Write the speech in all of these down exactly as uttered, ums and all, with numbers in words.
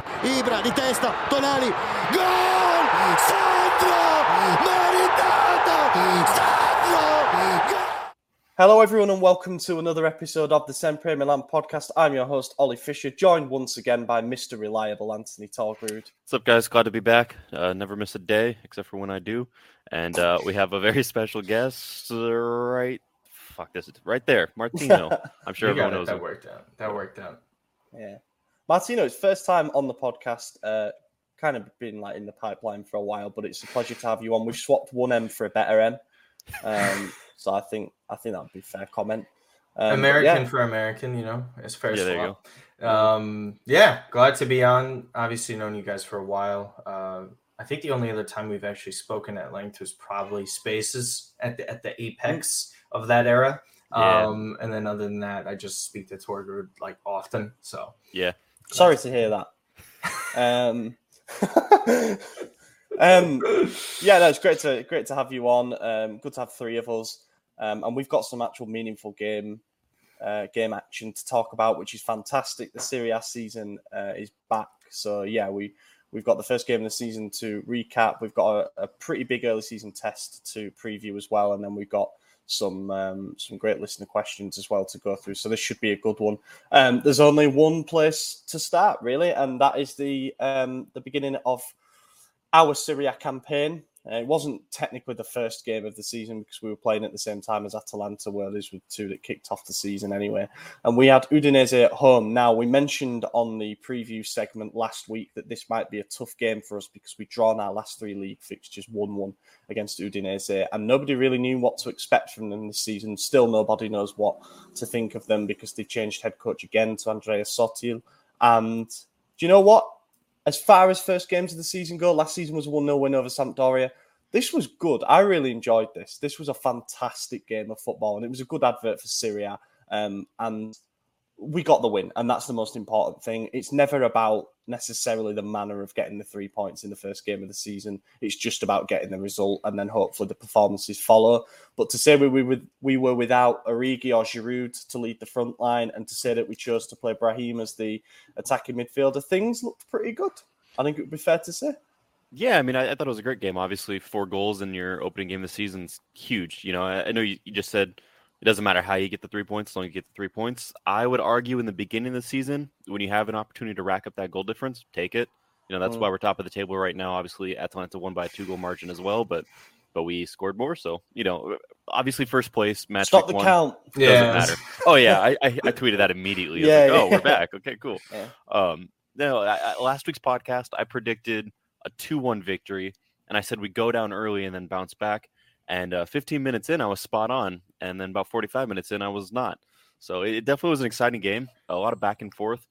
Ibra di testa, Tonali, gol! Sandro! Meritato! Sandro! Gol! Hello everyone and welcome to another episode of the Sempre Milan podcast. I'm your host Ollie Fisher, joined once again by Mister Reliable Anthony Torgrud. What's up guys, glad to be back. Uh, never miss a day except for when I do. And uh, we have a very special guest right, fuck this, right there, Martino. I'm sure You everyone got it. knows That him. worked out. That worked out. Yeah. Martino, it's first time on the podcast, uh, kind of been like in the pipeline for a while, but it's a pleasure to have you on. We've swapped one M for a better M. Um, so I think I think that would be a fair comment. Um, American yeah. for American, you know, as fair Yeah, there you swap. Um, yeah, glad to be on. Obviously, known you guys for a while. Uh, I think the only other time we've actually spoken at length was probably Spaces at the at the apex of that era. Yeah. Um, and then other than that, I just speak to Torgrid like often. So Yeah. Sorry to hear that. Um, um, yeah, no, it's great to great to have you on. Um, good to have three of us, um, and we've got some actual meaningful game uh, game action to talk about, which is fantastic. The Serie A season uh, is back, so yeah, we we've got the first game of the season to recap. We've got a, a pretty big early season test to preview as well, and then we've got some um, some great listener questions as well to go through. So this should be a good one. Um, there's only one place to start, really, and that is the um, the beginning of our Serie A campaign. Uh, it wasn't technically the first game of the season because we were playing at the same time as Atalanta, where these were the two that kicked off the season anyway. And we had Udinese at home. Now, we mentioned on the preview segment last week that this might be a tough game for us because we'd drawn our last three league fixtures one one against Udinese, and nobody really knew what to expect from them this season. Still, nobody knows what to think of them because they changed head coach again to Andrea Sottil. And do you know what? As far as first games of the season go, last season was a one nil win over Sampdoria. This was good. I really enjoyed this. This was a fantastic game of football, and it was a good advert for Serie A. Um, and we got the win, and that's the most important thing. It's never about necessarily the manner of getting the three points in the first game of the season. It's just about getting the result, and then hopefully the performances follow. But to say we were, we were without Origi or Giroud to lead the front line, and to say that we chose to play Brahim as the attacking midfielder, things looked pretty good. I think it would be fair to say. Yeah, I mean, I, I thought it was a great game. Obviously, four goals in your opening game of the season's huge. You know, I, I know you, you just said it doesn't matter how you get the three points, as long as you get the three points. I would argue in the beginning of the season, when you have an opportunity to rack up that goal difference, take it. You know, that's mm. why we're top of the table right now. Obviously, Atalanta won by a two-goal margin as well, but but we scored more. So, you know, obviously first place, match Stop week the one, count. Doesn't yeah. matter. Oh, yeah, I, I, I tweeted that immediately. I was yeah, like, oh, yeah. we're back. Okay, cool. Yeah. Um, no, I, I, last week's podcast, I predicted a two one victory, and I said we go down early and then bounce back. And uh, fifteen minutes in, I was spot on. And then about forty-five minutes in, I was not. So it definitely was an exciting game. A lot of back and forth.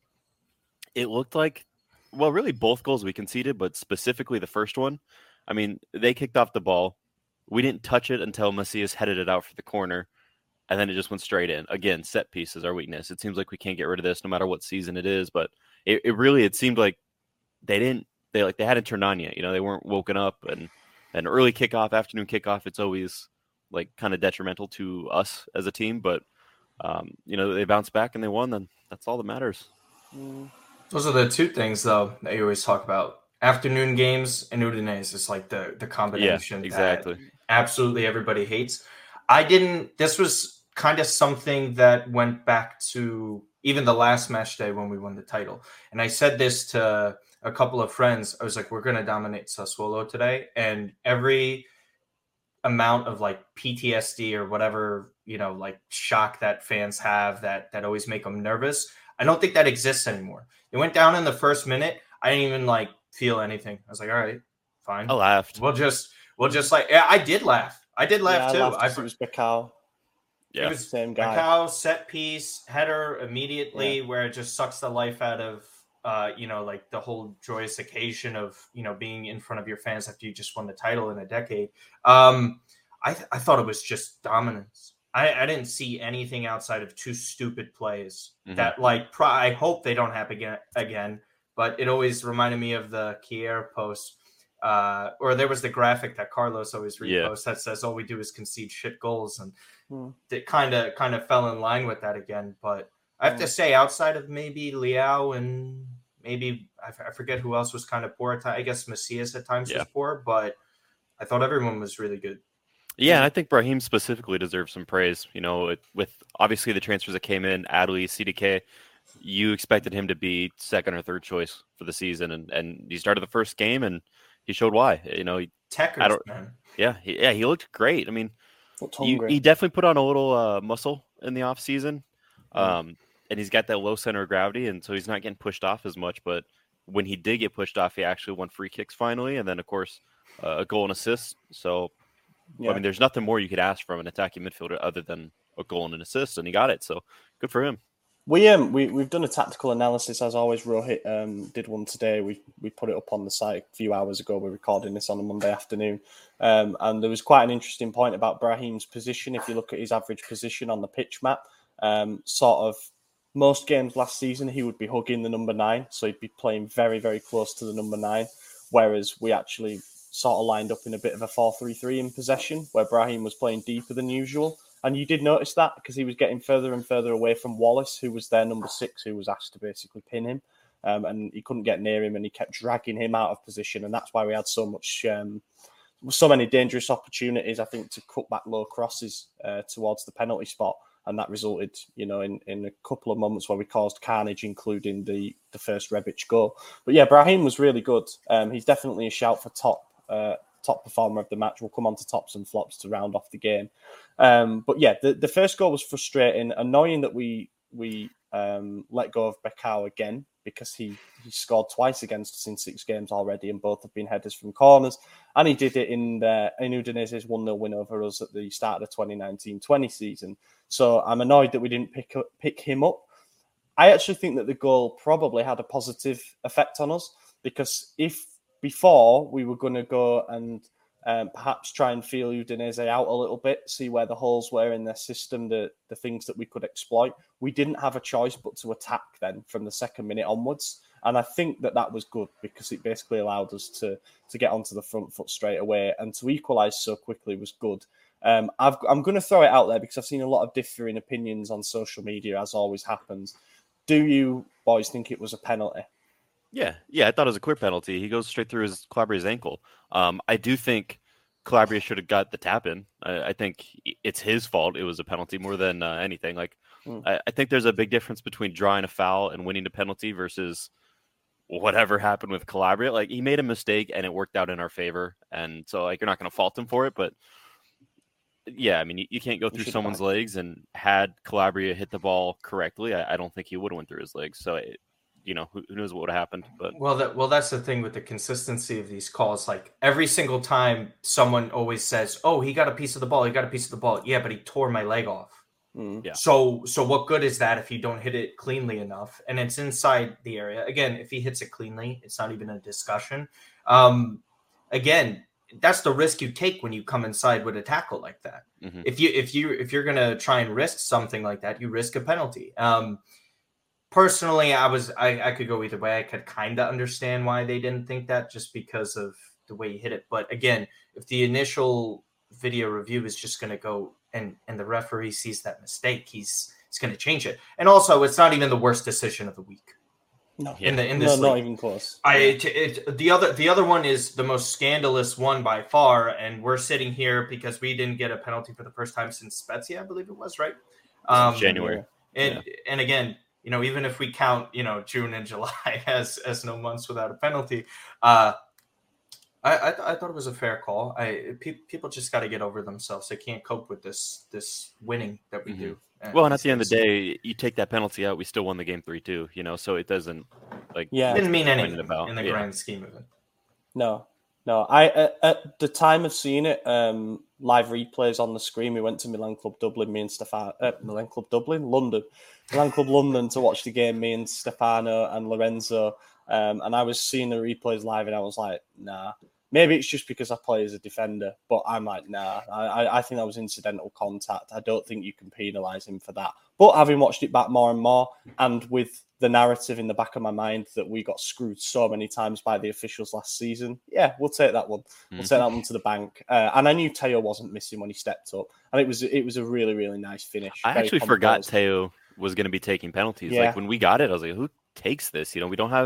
It looked like, well, really both goals we conceded, but specifically the first one. I mean, they kicked off the ball. We didn't touch it until Macias headed it out for the corner. And then it just went straight in. Again, set piece is our weakness. It seems like we can't get rid of this no matter what season it is. But it, it really, it seemed like they didn't, they like they hadn't turned on yet. You know, they weren't woken up. And an early kickoff, afternoon kickoff, it's always like kind of detrimental to us as a team. But, um, you know, they bounced back and they won. Then that's all that matters. Those are the two things, though, that you always talk about. Afternoon games and Udinese is like the, the combination yeah, exactly. that absolutely everybody hates. I didn't – this was kind of something that went back to even the last match day when we won the title. And I said this to a couple of friends. I was like, we're going to dominate Sassuolo today. And every amount of like P T S D or whatever, you know, like shock that fans have that that always make them nervous, I don't think that exists anymore. It went down in the first minute. I didn't even like feel anything. I was like, all right, fine. I laughed. We'll just, we'll just like, yeah, I did laugh. I did laugh yeah, too. I I it was Bacao. Yeah, it was same guy. Bacao, set piece, header immediately, Yeah. where it just sucks the life out of, uh, you know, like the whole joyous occasion of, you know, being in front of your fans after you just won the title in a decade. Um, I th- I thought it was just dominance. I, I didn't see anything outside of two stupid plays Mhm. that, like, pro- I hope they don't happen again, again. But it always reminded me of the Kier post, uh, or there was the graphic that Carlos always reposts Yeah. that says all we do is concede shit goals, and Hmm. it kind of kind of fell in line with that again. But I have Hmm. to say, outside of maybe Leao and maybe I, f- I forget who else was kind of poor at times. I guess Macias at times Yeah. was poor, but I thought everyone was really good. Yeah, I think Brahim specifically deserves some praise. You know, it, with obviously the transfers that came in, Adley, C D K, you expected him to be second or third choice for the season, and, and he started the first game, and he showed why. You know, he, Techers, man. Yeah, he, yeah, he looked great. I mean, you, hungry. he definitely put on a little uh, muscle in the off season, um, and he's got that low center of gravity, and so he's not getting pushed off as much. But when he did get pushed off, he actually won free kicks finally, and then of course uh, a goal and assist. So Yeah. I mean, there's nothing more you could ask from an attacking midfielder other than a goal and an assist, and he got it. So good for him. We um we we've done a tactical analysis as always. Rohit um did one today. We we put it up on the site a few hours ago. We're recording this on a Monday afternoon, um and there was quite an interesting point about Brahim's position. If you look at his average position on the pitch map, um sort of most games last season he would be hugging the number nine, so he'd be playing very very close to the number nine. Whereas we actually sort of lined up in a bit of a four three three in possession, where Brahim was playing deeper than usual. And you did notice that because he was getting further and further away from Wallace, who was their number six, who was asked to basically pin him. Um, and he couldn't get near him, and he kept dragging him out of position. And that's why we had so much, um, so many dangerous opportunities, I think, to cut back low crosses uh, towards the penalty spot. And that resulted, you know, in, in a couple of moments where we caused carnage, including the, the first Rebic goal. But yeah, Brahim was really good. Um, he's definitely a shout for top uh, top performer of the match. We'll come on to tops and flops to round off the game. Um, but yeah, the, the first goal was frustrating, annoying that we we um, let go of Becao again, because he, he scored twice against us in six games already, and both have been headers from corners. And he did it in the in Udinese's one nil win over us at the start of the twenty nineteen twenty season. So I'm annoyed that we didn't pick up, pick him up. I actually think that the goal probably had a positive effect on us, because if before we were going to go and um, perhaps try and feel Udinese out a little bit, see where the holes were in their system, the, the things that we could exploit, we didn't have a choice but to attack then from the second minute onwards. And I think that that was good, because it basically allowed us to to get onto the front foot straight away, and to equalise so quickly was good. Um, I've, I'm going to throw it out there because I've seen a lot of differing opinions on social media, as always happens. Do you boys think it was a penalty? Yeah, yeah, I thought it was a clear penalty. He goes straight through his Calabria's ankle. Um, I do think Calabria should have got the tap in. I, I think it's his fault. It was a penalty more than uh, anything. Like, mm. I, I think there's a big difference between drawing a foul and winning a penalty versus whatever happened with Calabria. Like, he made a mistake and it worked out in our favor, and so like you're not going to fault him for it. But yeah, I mean, you, you can't go through someone's back. legs. And had Calabria hit the ball correctly, I, I don't think he would have went through his legs. So it, you know, who, who knows what would have happened. But well, that well, that's the thing with the consistency of these calls. Like, every single time, someone always says, "Oh, he got a piece of the ball. He got a piece of the ball." Yeah, but he tore my leg off. Mm. Yeah. So, so what good is that if you don't hit it cleanly enough and it's inside the area? Again, if he hits it cleanly, it's not even a discussion. Um, again, that's the risk you take when you come inside with a tackle like that. Mm-hmm. If you if you if you're gonna try and risk something like that, you risk a penalty. Um, Personally, I was I, I could go either way. I could kind of understand why they didn't think that, just because of the way he hit it. But again, if the initial video review is just going to go and, and the referee sees that mistake, he's he's going to change it. And also, it's not even the worst decision of the week. No, in the in this no, league. Not even close. I it, it, the other the other one is the most scandalous one by far, and we're sitting here because we didn't get a penalty for the first time since Spezia, I believe it was, right? Um, January. And yeah. and again, you know, even if we count, you know, June and July as as no months without a penalty, uh, I I, th- I thought it was a fair call. I pe- people just got to get over themselves. They can't cope with this this winning that we mm-hmm. do. Well, and at the end of the day, you take that penalty out, we still won the game three two. You know, so it doesn't like yeah, it didn't mean anything about in the yeah. grand scheme of it. No, no. I at, at the time of seeing it, um, live replays on the screen. We went to Milan Club Dublin. Me and Stefano, uh, Milan Club Dublin, London. Milan Club London to watch the game, me and Stefano and Lorenzo, um, and I was seeing the replays live, and I was like, nah. Maybe it's just because I play as a defender, but I'm like, nah. I, I think that was incidental contact. I don't think you can penalise him for that. But having watched it back more and more, and with the narrative in the back of my mind that we got screwed so many times by the officials last season, yeah, we'll take that one. We'll mm-hmm. take that one to the bank. Uh, and I knew Teo wasn't missing when he stepped up, and it was it was a really really nice finish. I Very actually forgot Teo was going to be taking penalties. Yeah. Like when we got it, I was like, who takes this? You know, we don't have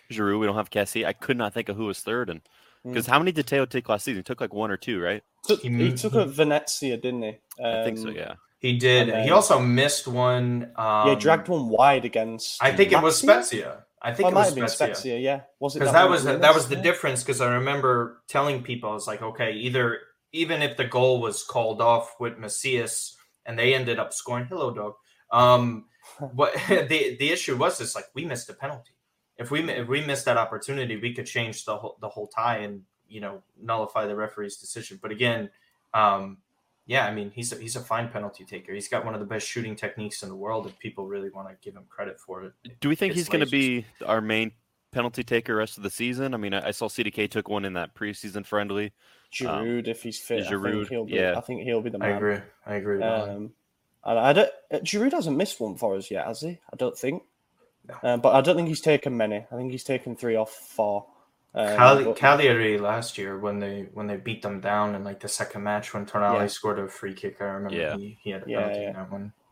Giroud. We don't have Kessie. I could not think of who was third, and because mm. how many did Teo take last season? He took like one or two, right? Took, he took a Venezia, didn't he? Um, I think so. Yeah, he did. Then, he also missed one. Um, yeah, dragged one wide against. I think Lazio? It was Spezia. I think oh, it, it might was have been Spezia. Spezia. Yeah, was it? Because that, that was that was the yeah. difference. Because I remember telling people, I was like, okay, either even if the goal was called off with Macias and they ended up scoring, hello dog. Um, what the the issue was is like we missed a penalty. If we if we missed that opportunity, we could change the whole the whole tie and you know nullify the referee's decision. But again, um, yeah, I mean he's a, he's a fine penalty taker. He's got one of the best shooting techniques in the world. If people really want to give him credit for it, do we think it's he's going to be our main penalty taker rest of the season? I mean, I, I saw C D K took one in that preseason friendly. Giroud, um, if he's fit, Giroud, I think he'll be. Yeah. I think he'll be the man. I agree. I agree. Um, and I don't. Giroud hasn't missed one for us yet, has he? I don't think. No. Um, but I don't think he's taken many. I think he's taken three off four. Um, Cali- but... Cagliari last year when they when they beat them down in like the second match when Tonali yeah. scored a free kick, I remember yeah. he, he had a yeah, penalty yeah. in that one.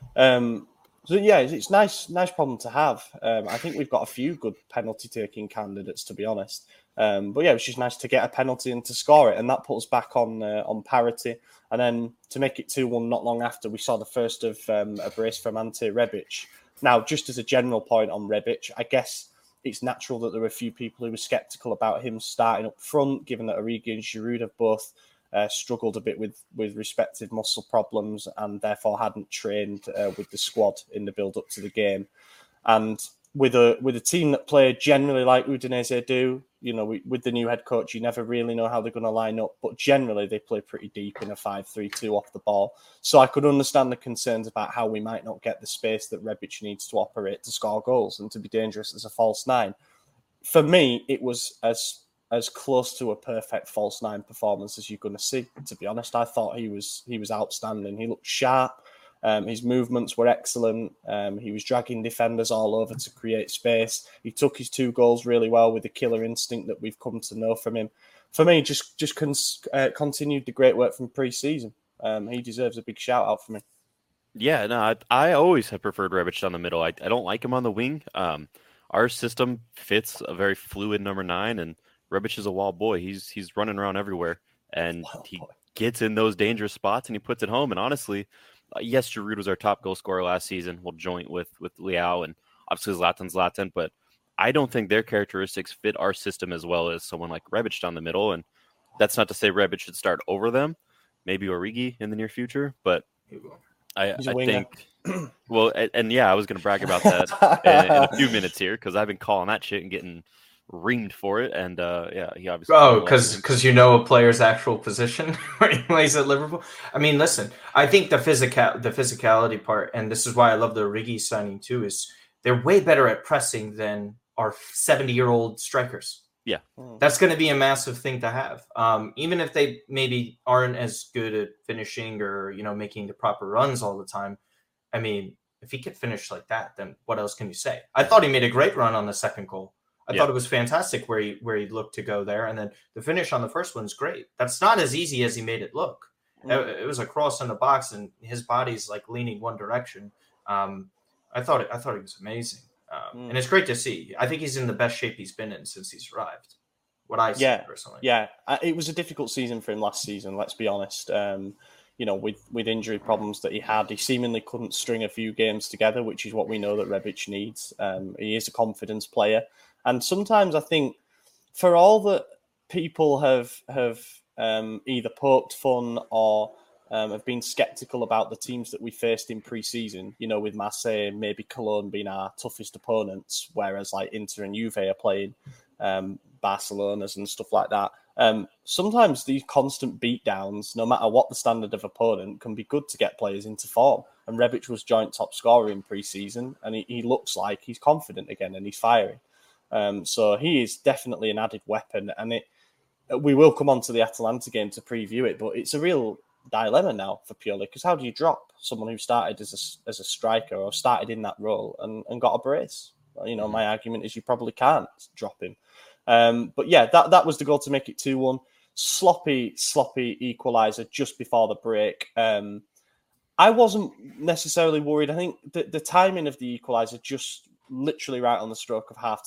Um, so yeah, it's nice, nice problem to have. Um, I think we've got a few good penalty taking candidates, to be honest. Um, but yeah, it's just nice to get a penalty and to score it, and that puts us back on uh, on parity. And then to make it two one, not long after, we saw the first of um, a brace from Ante Rebic. Now, just as a general point on Rebic, I guess it's natural that there were a few people who were sceptical about him starting up front, given that Origi and Giroud have both uh, struggled a bit with, with respective muscle problems and therefore hadn't trained uh, with the squad in the build-up to the game. And with a with a team that play generally like Udinese do, you know, we, with the new head coach, you never really know how they're going to line up, but generally they play pretty deep in a five three two off the ball. So I could understand the concerns about how we might not get the space that Rebic needs to operate to score goals and to be dangerous as a false nine. For me, it was as as close to a perfect false nine performance as you're going to see, to be honest. I thought he was he was outstanding. He looked sharp. Um, his movements were excellent. Um, he was dragging defenders all over to create space. He took his two goals really well with the killer instinct that we've come to know from him. For me, just just cons- uh, continued the great work from pre-season. Um, he deserves a big shout out for me. Yeah, no, I, I always have preferred Rebic down the middle. I, I don't like him on the wing. Um, our system fits a very fluid number nine, and Rebic is a wild boy. He's he's running around everywhere, and wild he boy. gets in those dangerous spots and he puts it home. And honestly, Uh, yes, Giroud was our top goal scorer last season. We'll joint with with Leao and obviously Zlatan Zlatan, but I don't think their characteristics fit our system as well as someone like Rebic down the middle. And that's not to say Rebic should start over them. Maybe Origi in the near future, but I, I think. Well, and, and yeah, I was going to brag about that in, in a few minutes here because I've been calling that shit and getting reamed for it, and uh, yeah, he obviously. Oh, because because you know a player's actual position where he plays at Liverpool. I mean, listen, I think the physical the physicality part, and this is why I love the Origi signing too, is they're way better at pressing than our seventy year old strikers. Yeah, that's going to be a massive thing to have. Um, even if they maybe aren't as good at finishing or you know making the proper runs all the time. I mean, if he could finish like that, then what else can you say? I thought he made a great run on the second goal. I yeah. thought it was fantastic where he where he looked to go there, and then the finish on the first one's great. That's not as easy as he made it look. Mm. It, it was a cross in the box, and his body's like leaning one direction. Um, I thought it, I thought it was amazing, um, mm. and it's great to see. I think he's in the best shape he's been in since he's arrived. What I see yeah, personally, yeah, it was a difficult season for him last season. Let's be honest. Um, you know, with, with injury problems that he had, he seemingly couldn't string a few games together, which is what we know that Rebic needs. Um, he is a confidence player. And sometimes I think for all that people have have um, either poked fun or um, have been sceptical about the teams that we faced in pre-season, you know, with Marseille, maybe Cologne being our toughest opponents, whereas like Inter and Juve are playing um, Barcelona's and stuff like that. Um, sometimes these constant beatdowns, no matter what the standard of opponent, can be good to get players into form. And Rebic was joint top scorer in pre-season, and he, he looks like he's confident again and he's firing. Um, so he is definitely an added weapon, and it we will come on to the Atalanta game to preview it, but it's a real dilemma now for Pioli, because how do you drop someone who started as a, as a striker or started in that role and, and got a brace? You know, my argument is you probably can't drop him. Um, but yeah, that, that was the goal to make it two one. Sloppy, sloppy equaliser just before the break. Um, I wasn't necessarily worried. I think the, the timing of the equaliser just literally right on the stroke of half time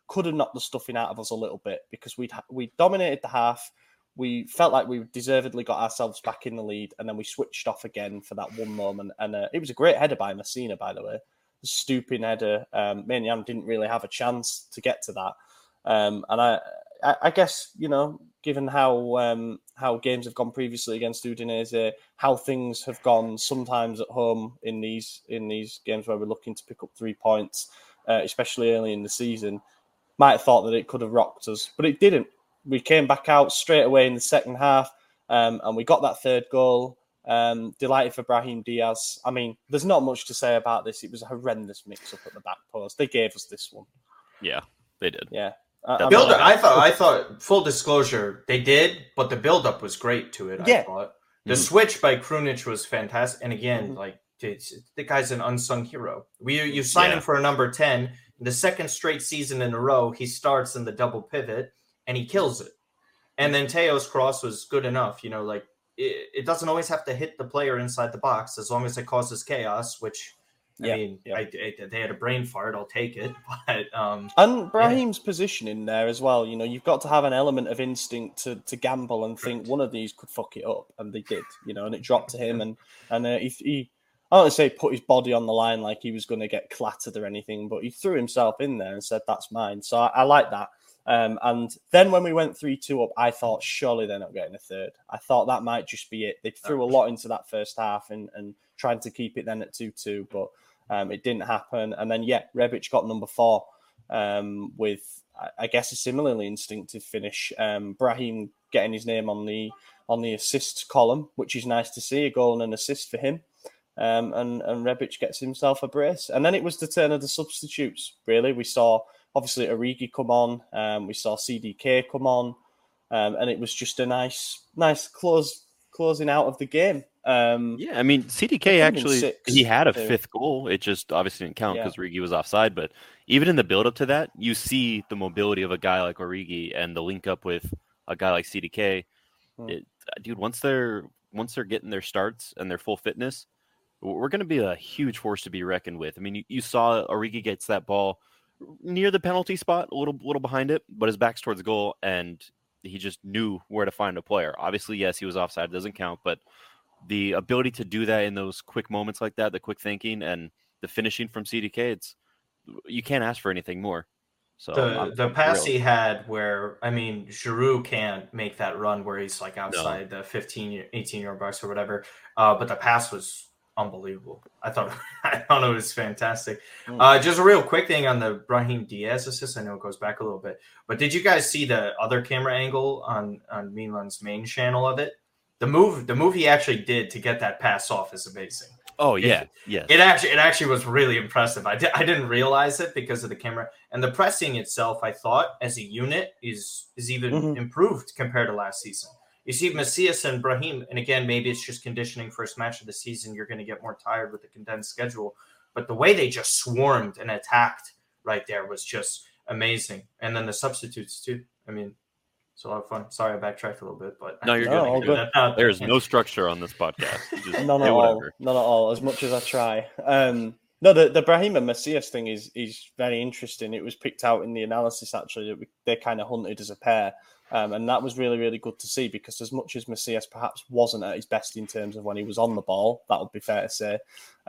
could have knocked the stuffing out of us a little bit because we'd we dominated the half. We felt like we deservedly got ourselves back in the lead, and then we switched off again for that one moment. And uh, it was a great header by Messina, by the way. The stooping header. Um, Maignan didn't really have a chance to get to that. Um, and I, I, I guess, you know, given how um, how games have gone previously against Udinese, how things have gone sometimes at home in these in these games where we're looking to pick up three points, uh, especially early in the season, might have thought that it could have rocked us, but it didn't. We came back out straight away in the second half, um, and we got that third goal. Um, delighted for Brahim Diaz. I mean, there's not much to say about this. It was a horrendous mix-up at the back post. They gave us this one. Yeah, they did. Yeah. The build up, I thought, I thought, full disclosure, they did, but the build up was great to it. Yeah. I thought the Mm-hmm. switch by Krunic was fantastic, and again, Mhm. like it's, the guy's an unsung hero. We you sign Yeah. him for a number ten. The second straight season in a row, he starts in the double pivot and he kills it. And then Teo's cross was good enough, you know, like it, it doesn't always have to hit the player inside the box as long as it causes chaos, which I Yeah, mean, yeah. I, I, they had a brain fart, I'll take it. But um, And Brahim's positioning there as well. You know, you've got to have an element of instinct to, to gamble and think Correct. one of these could fuck it up, and they did. You know, and it dropped to him, and and uh, he, he I don't want to say put his body on the line like he was going to get clattered or anything, but he threw himself in there and said, "That's mine." So I, I like that. Um, and then when we went three two up, I thought surely they're not getting a third. I thought that might just be it. They threw a lot into that first half and and trying to keep it then at two two, but. Um, it didn't happen. And then, yeah, Rebic got number four um, with, I guess, a similarly instinctive finish. Um, Brahim getting his name on the on the assists column, which is nice to see, a goal and an assist for him. Um, and, and Rebic gets himself a brace. And then it was the turn of the substitutes, really. We saw, obviously, Origi come on. Um, we saw C D K come on. Um, and it was just a nice, nice close closing out of the game. Um, Yeah, I mean, C D K It could've been actually, six, he had a too. fifth goal. It just obviously didn't count Yeah. because Origi was offside. But even in the build-up to that, you see the mobility of a guy like Origi and the link up with a guy like C D K. Hmm. It, dude, once they're once they're getting their starts and their full fitness, we're going to be a huge force to be reckoned with. I mean, you, you saw Origi gets that ball near the penalty spot, a little little behind it, but his back's towards the goal, and he just knew where to find a player. Obviously, yes, he was offside, doesn't count, but the ability to do that in those quick moments like that, the quick thinking and the finishing from C D K, it's you can't ask for anything more. So the I'm- the I'm pass thrilled. he had where, I mean, Giroud can't make that run where he's like outside the fifteen, eighteen yard box or whatever. Uh, but the pass was unbelievable. I thought I thought it was fantastic. Mm. Uh, just a real quick thing on the Brahim Diaz assist. I know it goes back a little bit, but did you guys see the other camera angle on on Milan's main channel of it? The move, the move he actually did to get that pass off is amazing. Oh yeah, It- yes. It actually, it actually was really impressive. I, di- I didn't realize it because of the camera and the pressing itself. I thought as a unit is is even Mhm. improved compared to last season. You see Macias and Brahim, and again, maybe it's just conditioning first match of the season. You're going to get more tired with the condensed schedule, but the way they just swarmed and attacked right there was just amazing. And then the substitutes too. I mean, it's a lot of fun. Sorry, I backtracked a little bit, but No, you're No, good. all You're good. good. That out There's there. no structure on this podcast. You just None say at all. whatever. None at all. As much as I try. Um, no, the the Brahim and Macias thing is is very interesting. It was picked out in the analysis actually that we, they kind of hunted as a pair, um, and that was really really good to see because as much as Macias perhaps wasn't at his best in terms of when he was on the ball, that would be fair to say.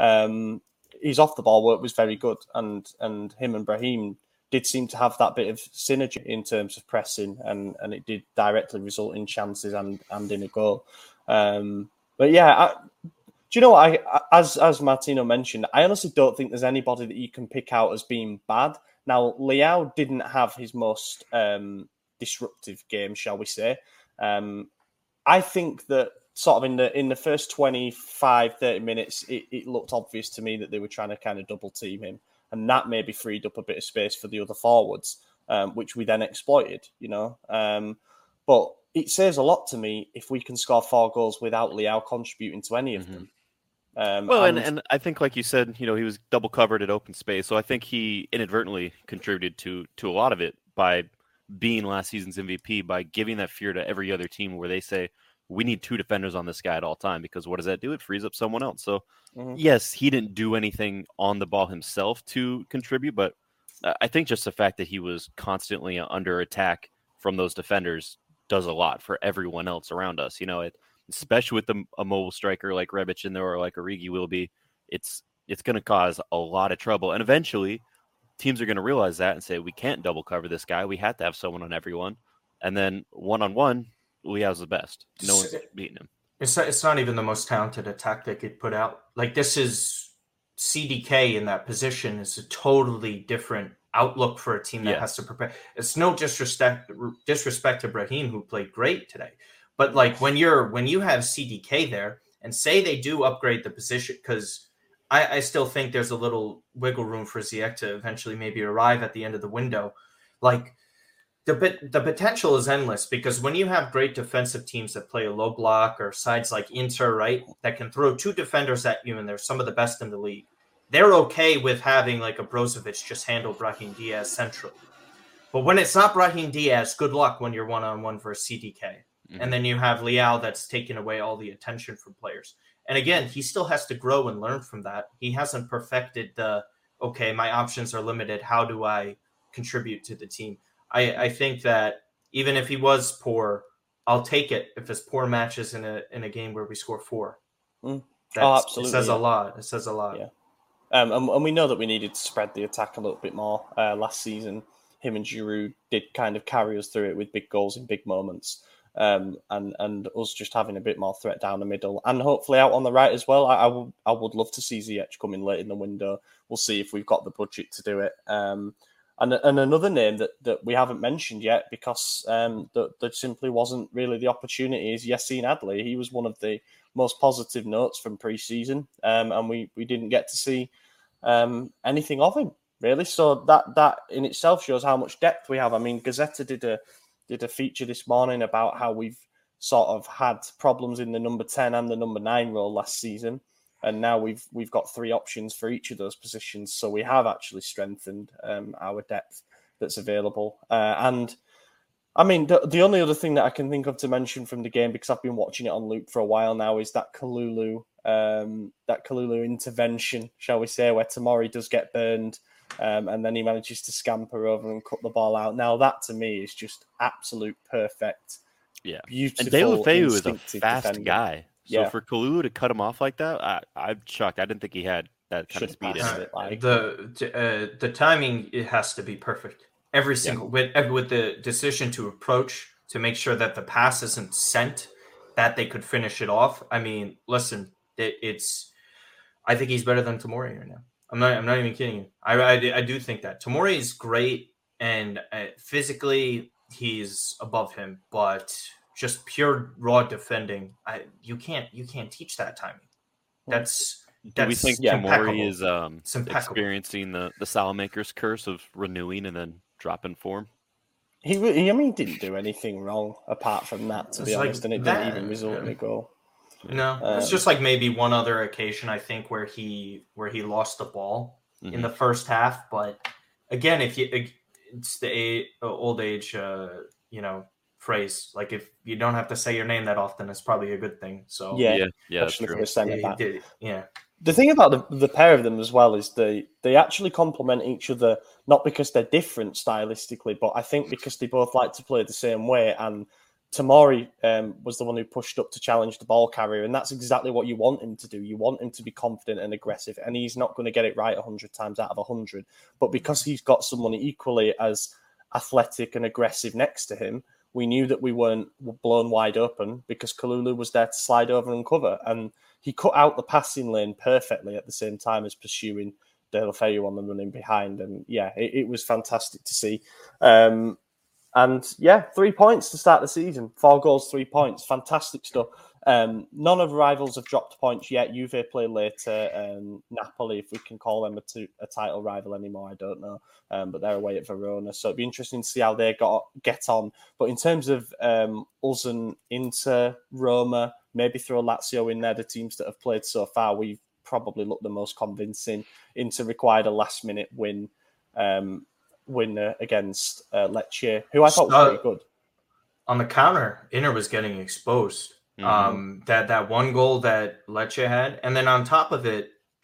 Um, his off the ball work was very good, and and him and Brahim did seem to have that bit of synergy in terms of pressing, and, and it did directly result in chances and, and in a goal. Um, but yeah, I, do you know what? I, as as Martino mentioned, I honestly don't think there's anybody that you can pick out as being bad. Now, Leao didn't have his most um, disruptive game, shall we say. Um, I think that sort of in the in the first twenty-five, thirty minutes, it, it looked obvious to me that they were trying to kind of double team him. And that maybe freed up a bit of space for the other forwards, um, which we then exploited, you know. Um, but it says a lot to me if we can score four goals without Leao contributing to any of Mhm. them. Um, Well, and, and I think, like you said, you know, he was double covered at open space, so I think he inadvertently contributed to to a lot of it by being last season's M V P, by giving that fear to every other team where they say we need two defenders on this guy at all time, because what does that do? It frees up someone else. So Mhm. yes, he didn't do anything on the ball himself to contribute, but I think just the fact that he was constantly under attack from those defenders does a lot for everyone else around us. You know, it, especially with the, a mobile striker like Rebic in there or like Origi will be, it's it's going to cause a lot of trouble. And eventually, teams are going to realize that and say, we can't double cover this guy. We have to have someone on everyone. And then one-on-one, Leao's the best. No one's beating him. It's it's not even the most talented attack they could put out. Like, this is C D K in that position is a totally different outlook for a team that Yeah. has to prepare. It's no disrespect disrespect to Brahim, who played great today. But like when you're when you have C D K there and say they do upgrade the position, because I, I still think there's a little wiggle room for Ziyech to eventually maybe arrive at the end of the window. Like the the potential is endless, because when you have great defensive teams that play a low block, or sides like Inter, right, that can throw two defenders at you, and they're some of the best in the league, they're okay with having like a Brozovic just handle Brahim Diaz centrally. But when it's not Brahim Diaz, good luck when you're one-on-one versus C D K. Mm-hmm. And then you have Leao that's taking away all the attention from players. And again, he still has to grow and learn from that. He hasn't perfected the, okay, my options are limited. How do I contribute to the team? I, I think that even if he was poor, I'll take it if his poor matches in a in a game where we score four. Mm. Oh, absolutely. It says yeah. a lot. It says a lot. Yeah. Um, and, and we know that we needed to spread the attack a little bit more uh, last season. Him and Giroud did kind of carry us through it with big goals in big moments. Um, and, and us just having a bit more threat down the middle and hopefully out on the right as well. I, I, w- I would love to see Ziyech come in late in the window. We'll see if we've got the budget to do it. Um, and, and another name that, that we haven't mentioned yet because um, that, that simply wasn't really the opportunity is Yassine Adli. He was one of the most positive notes from pre-season um, and we, we didn't get to see um, anything of him, really. So that that in itself shows how much depth we have. I mean, Gazzetta did a did a feature this morning about how we've sort of had problems in the number ten and the number nine role last season. And now we've we've got three options for each of those positions. So we have actually strengthened um, our depth that's available. Uh, and I mean, the, the only other thing that I can think of to mention from the game, because I've been watching it on loop for a while now, is that Kalulu, um, that Kalulu intervention, shall we say, where Tomori does get burned. Um, and then he manages to scamper over and cut the ball out. Now that to me is just absolute perfect. Yeah, beautiful. And Deulofeu is a fast defending. guy. So yeah. for Kalulu to cut him off like that, I, I'm shocked. I didn't think he had that kind Should of speed in it. Like. The uh, the timing, it has to be perfect. Every single yeah. with with the decision to approach to make sure that the pass isn't sent, that they could finish it off. I mean, listen, it, it's. I think he's better than Tomori right now. I'm not. I'm not even kidding you. I, I, I do think that Tomori is great, and uh, physically he's above him, but just pure raw defending, I you can't you can't teach that timing. That's. Do that's we think yeah, Tomori is um, experiencing the the Salamaker's curse of renewing and then dropping form? He, he I mean, he didn't do anything wrong apart from that, to it's be like honest, and it that, didn't even result yeah. in a goal. No, um, it's just like maybe one other occasion I think where he where he lost the ball mm-hmm. in the first half. But again, if you it's the age, old age, uh, you know, phrase. Like if you don't have to say your name that often, it's probably a good thing. So yeah, yeah, yeah, that's true. Yeah, did, yeah. The thing about the, the pair of them as well is they they actually complement each other, not because they're different stylistically, but I think because they both like to play the same way. And Tomori um, was the one who pushed up to challenge the ball carrier, and that's exactly what you want him to do. You want him to be confident and aggressive, and he's not going to get it right one hundred times out of one hundred. But because he's got someone equally as athletic and aggressive next to him, we knew that we weren't blown wide open because Kalulu was there to slide over and cover. And he cut out the passing lane perfectly at the same time as pursuing Deulofeu on the running behind. And yeah, it, it was fantastic to see. Um, And yeah, three points to start the season. Four goals, three points. Fantastic stuff. Um, none of the rivals have dropped points yet. Juve play later. Um, Napoli, if we can call them a, t- a title rival anymore, I don't know. Um, but they're away at Verona. So it'd be interesting to see how they got get on. But in terms of um, us and Inter, Roma, maybe throw Lazio in there, the teams that have played so far, we've probably looked the most convincing. Inter required a last-minute win. Um, win uh, against uh, Lecce, who I thought was uh, pretty good. On the counter, Inter was getting exposed. Mm-hmm. Um, that that one goal that Lecce had, and then on top of it,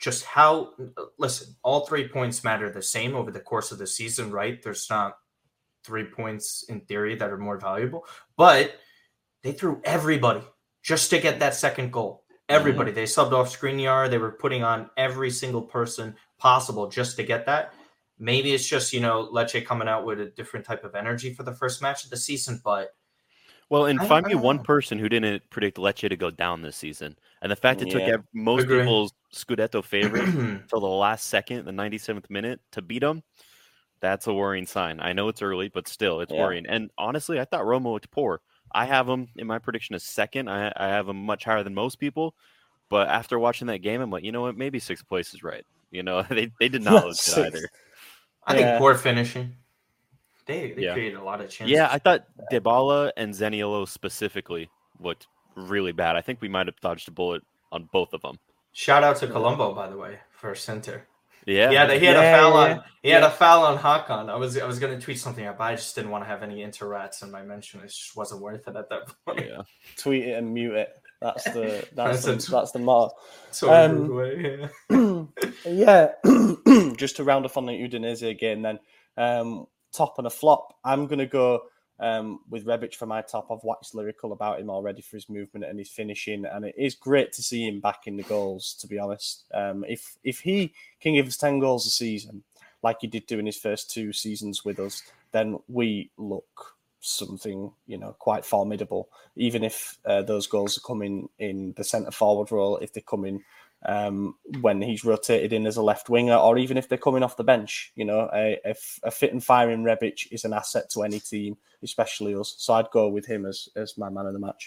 just how, listen, all three points matter the same over the course of the season, right? There's not three points in theory that are more valuable, but they threw everybody just to get that second goal. Everybody. Mm-hmm. They subbed off Skriniar. They were putting on every single person possible just to get that. Maybe it's just, you know, Lecce coming out with a different type of energy for the first match of the season, but well, and I, find I me one know. person who didn't predict Lecce to go down this season. And the fact it Yeah. took most Agree. people's Scudetto favorite till the last second, the ninety-seventh minute, to beat them, that's a worrying sign. I know it's early, but still, it's Yeah. worrying. And honestly, I thought Roma looked poor. I have them in my prediction as second. I, I have them much higher than most people. But after watching that game, I'm like, you know what? Maybe sixth place is right. You know, they, they did not look good either. I Yeah. think poor finishing. They they Yeah. created a lot of chances. Yeah, I thought Dybala and Zaniolo specifically looked really bad. I think we might have dodged a bullet on both of them. Shout out to Colombo, by the way, for center. Yeah, Yeah, he had Yeah, a foul yeah, on. He yeah. had a foul on Hakan. I was I was gonna tweet something up, but I just didn't want to have any inter-rats in my mention. It just wasn't worth it at that point. yeah. Tweet it and mute it. That's the that's That's the, a- that's the motto. So Um, way, yeah. Yeah, just to round off on the Udinese again, then um, top and a flop. I'm gonna go um, with Rebic for my top. I've waxed lyrical about him already for his movement and his finishing, and it is great to see him back in the goals. To be honest, um, if if he can give us ten goals a season, like he did do in his first two seasons with us, then we look something, you know, quite formidable. Even if uh, those goals are coming in the centre forward role, if they come in um, when he's rotated in as a left winger, or even if they're coming off the bench, you know, a, a, a fit and firing Rebic is an asset to any team, especially us. So I'd go with him as as my man of the match.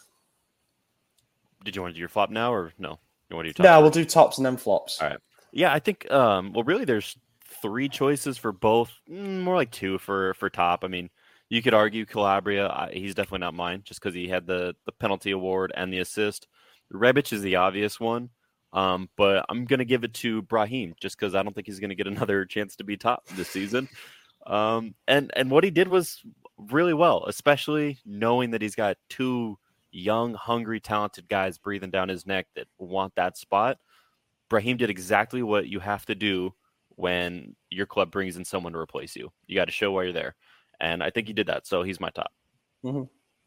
Did you want to do your flop now or no? You want to do top? No, we'll do tops and then flops. All right. Yeah, I think. Um, well, really, there's three choices for both. Mm, more like two for for top. I mean, you could argue Calabria. I, he's definitely not mine, just because he had the the penalty award and the assist. Rebic is the obvious one, um, but I'm gonna give it to Brahim, just because I don't think he's gonna get another chance to be top this season. Um, and and what he did was really well, especially knowing that he's got two young, hungry, talented guys breathing down his neck that want that spot. Brahim did exactly what you have to do when your club brings in someone to replace you. You got to show why you're there. And I think he did that. So he's my top. Mm-hmm.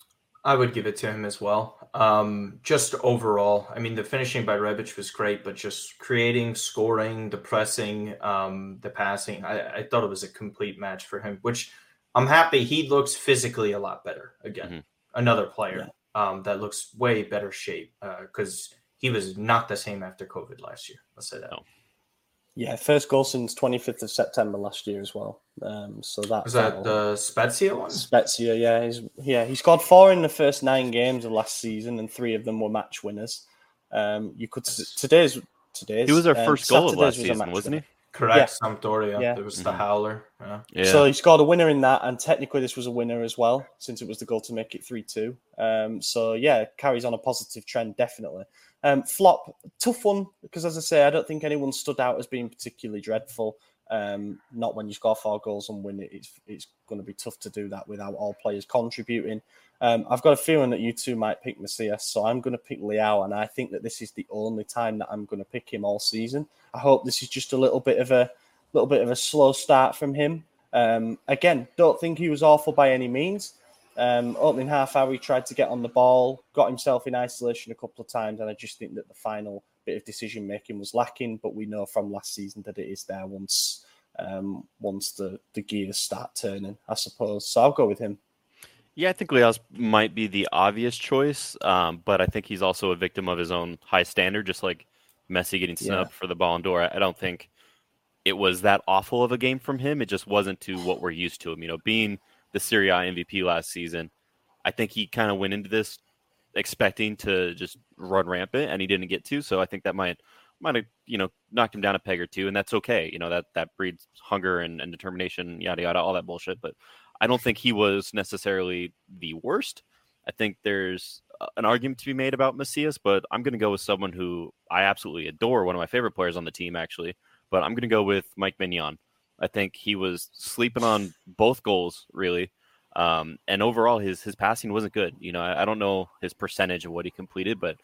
I would give it to him as well. Um, just overall, I mean, the finishing by Rebic was great, but just creating, scoring, the pressing, um, the passing, I, I thought it was a complete match for him, which I'm happy. He looks physically a lot better. Again, mm-hmm. Another player yeah. um, that looks way better shape because uh, he was not the same after COVID last year. Let's say that. No. Yeah, first goal since twenty-fifth of September last year as well. Um, so that was that the Spezia one. Spezia, yeah, he's yeah he scored four in the first nine games of last season, and three of them were match winners. Um, you could today's today's he was our um, first goal Saturday's of last was season, wasn't winner. he? Correct, yeah. Sampdoria. Yeah. There was mm-hmm. the howler. Yeah. yeah. So he scored a winner in that, and technically this was a winner as well, since it was the goal to make it three two. Um, so yeah, carries on a positive trend, definitely. Um, flop, tough one, because as I say, I don't think anyone stood out as being particularly dreadful. Um, not when you score four goals and win it. It's, it's going to be tough to do that without all players contributing. Um, I've got a feeling that you two might pick Macias, so I'm going to pick Leao, and I think that this is the only time that I'm going to pick him all season. I hope this is just a little bit of a little bit of a slow start from him. Um, again, don't think he was awful by any means. Um, opening half hour, he tried to get on the ball, got himself in isolation a couple of times, and I just think that the final bit of decision making was lacking. But we know from last season that it is there once um, once the, the gears start turning, I suppose. So I'll go with him. Yeah, I think Leao might be the obvious choice, um, but I think he's also a victim of his own high standard, just like Messi getting snubbed yeah. for the Ballon d'Or. I don't think it was that awful of a game from him. It just wasn't to what we're used to him. You know, being the Serie A M V P last season, I think he kind of went into this expecting to just run rampant, and he didn't get to. So I think that might might have, you know, knocked him down a peg or two, and that's okay. You know, that that breeds hunger and, and determination, yada yada, all that bullshit. But I don't think he was necessarily the worst. I think there's an argument to be made about Macias, but I'm going to go with someone who I absolutely adore, one of my favorite players on the team, actually. But I'm going to go with Mike Mignon. I think he was sleeping on both goals, really. Um, and overall, his his passing wasn't good. You know, I, I don't know his percentage of what he completed, but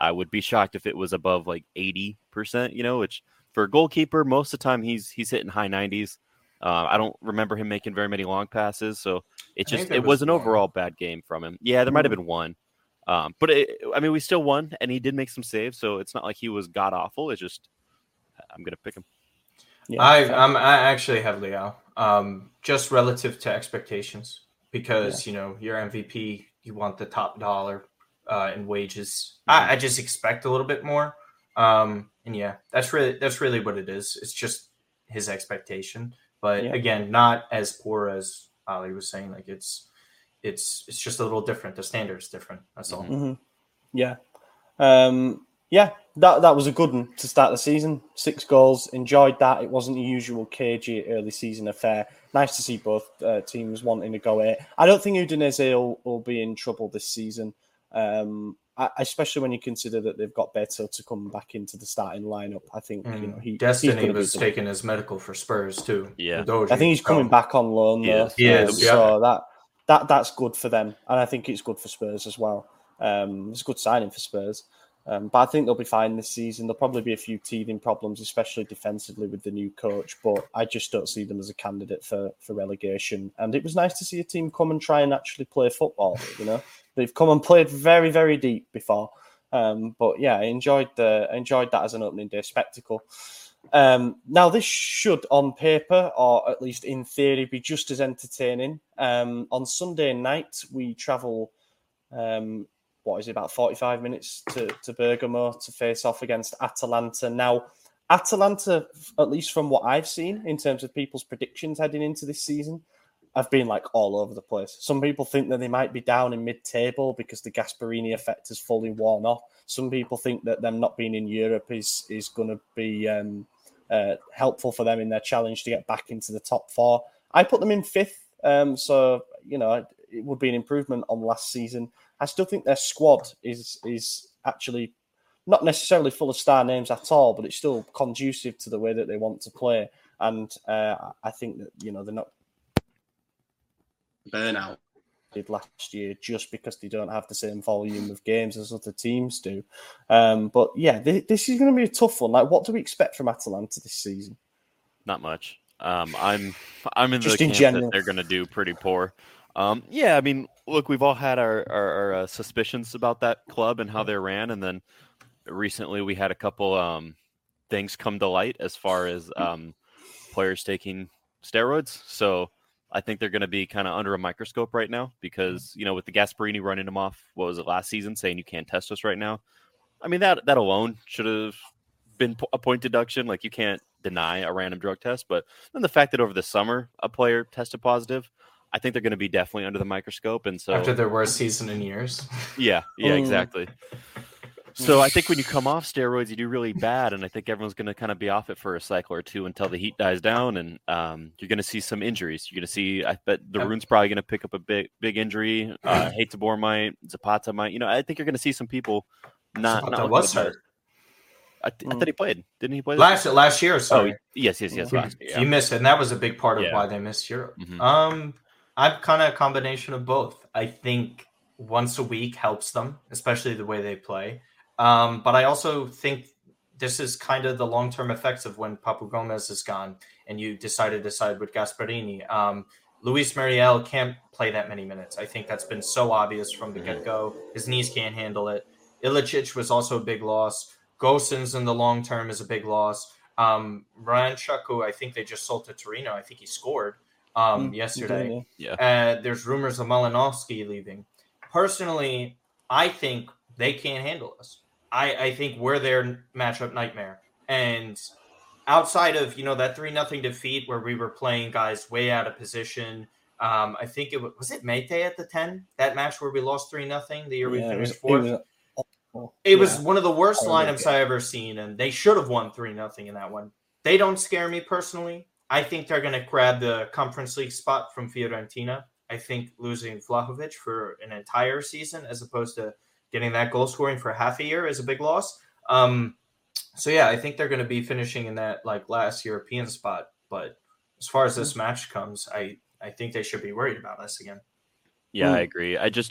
I would be shocked if it was above like eighty percent, you know, which for a goalkeeper, most of the time he's he's hitting high nineties. Uh, I don't remember him making very many long passes, so it just it was, was an one. overall bad game from him. Yeah, there might have been one, um, but it, I mean, we still won, and he did make some saves, so it's not like he was god awful. It's just I'm gonna pick him. Yeah, I I'm I actually have Leao, um, just relative to expectations, because yeah. you know you're M V P, you want the top dollar uh, in wages. Mm-hmm. I, I just expect a little bit more, um, and yeah, that's really that's really what it is. It's just his expectation. But yeah. again, not as poor as Ali was saying. Like it's, it's, it's just a little different. The standard's different. That's all. Mm-hmm. Yeah, um, yeah. That that was a good one to start the season. Six goals. Enjoyed that. It wasn't the usual cagey early season affair. Nice to see both uh, teams wanting to go at it. I don't think Udinese will, will be in trouble this season. Um, I, especially when you consider that they've got Beto to come back into the starting lineup. I think mm. you know he Destiny was taking his medical for Spurs too. Yeah, I think he's coming oh. back on loan though. He is. Yeah. So that that that's good for them, and I think it's good for Spurs as well. Um, it's a good signing for Spurs, um, but I think they'll be fine this season. There'll probably be a few teething problems, especially defensively with the new coach. But I just don't see them as a candidate for for relegation. And it was nice to see a team come and try and actually play football. You know. They've come and played very, very deep before. Um, but yeah, I enjoyed the I enjoyed that as an opening day spectacle. Um, now, this should, on paper, or at least in theory, be just as entertaining. Um, on Sunday night, we travel, um, what is it, about forty-five minutes to, to Bergamo to face off against Atalanta. Now, Atalanta, at least from what I've seen in terms of people's predictions heading into this season, I've been like all over the place. Some people think that they might be down in mid-table because the Gasperini effect has fully worn off. Some people think that them not being in Europe is is going to be um, uh, helpful for them in their challenge to get back into the top four. I put them in fifth, um, so you know it would be an improvement on last season. I still think their squad is is actually not necessarily full of star names at all, but it's still conducive to the way that they want to play. And uh, I think that you know they're not. Burnout Did last year just because they don't have the same volume of games as other teams do. Um, but yeah, th- this is going to be a tough one. Like, what do we expect from Atalanta this season? Not much. Um, I'm I'm in just the in camp general. that they're going to do pretty poor. Um, yeah, I mean, look, we've all had our our, our uh, suspicions about that club and how they ran, and then recently we had a couple um, things come to light as far as um, players taking steroids. So I think they're going to be kind of under a microscope right now because, you know, with the Gasperini running them off, what was it, last season, saying you can't test us right now. I mean, that that alone should have been a point deduction. Like, you can't deny a random drug test. But then the fact that over the summer a player tested positive, I think they're going to be definitely under the microscope. And so after their worst season in years. Yeah, yeah, exactly. So I think when you come off steroids, you do really bad, and I think everyone's going to kind of be off it for a cycle or two until the heat dies down, and um, you're going to see some injuries. You're going to see, I bet the Rune's probably going to pick up a big big injury. Uh, Heitabor might, Zapata might. You know, I think you're going to see some people not. Zapata not was hurt. I, th- I thought he played. Didn't he play last last year? Sorry. Oh, yes, yes, yes. Last year, yeah. You missed it, and that was a big part of Yeah. why they missed Europe. Mhm. Um, I'm kind of a combination of both. I think once a week helps them, especially the way they play. Um, but I also think this is kind of the long-term effects of when Papu Gomez is gone and you decided to side with Gasperini. Um, Luis Muriel can't play that many minutes. I think that's been so obvious from the get-go. His knees can't handle it. Ilicic was also a big loss. Gosens in the long term is a big loss. Um, Ranchuk, who I think they just sold to Torino, I think he scored um, Mm, yesterday. Yeah. Uh, there's rumors of Malinowski leaving. Personally, I think they can't handle us. I, I think we're their matchup nightmare. And outside of, you know, that three nothing defeat where we were playing guys way out of position, um, I think it was, was it Mete at the ten? That match where we lost three nothing the year we Yeah, it was- finished fourth? It was, awful. It was Yeah. one of the worst I lineups remember. I ever seen, and they should have won three nothing in that one. They don't scare me personally. I think they're going to grab the Conference League spot from Fiorentina. I think losing Vlahovic for an entire season as opposed to getting that goal scoring for half a year is a big loss. Um, so, yeah, I think they're going to be finishing in that like last European spot. But as far as this match comes, I, I think they should be worried about us again. Yeah, Mm. I agree. I just don't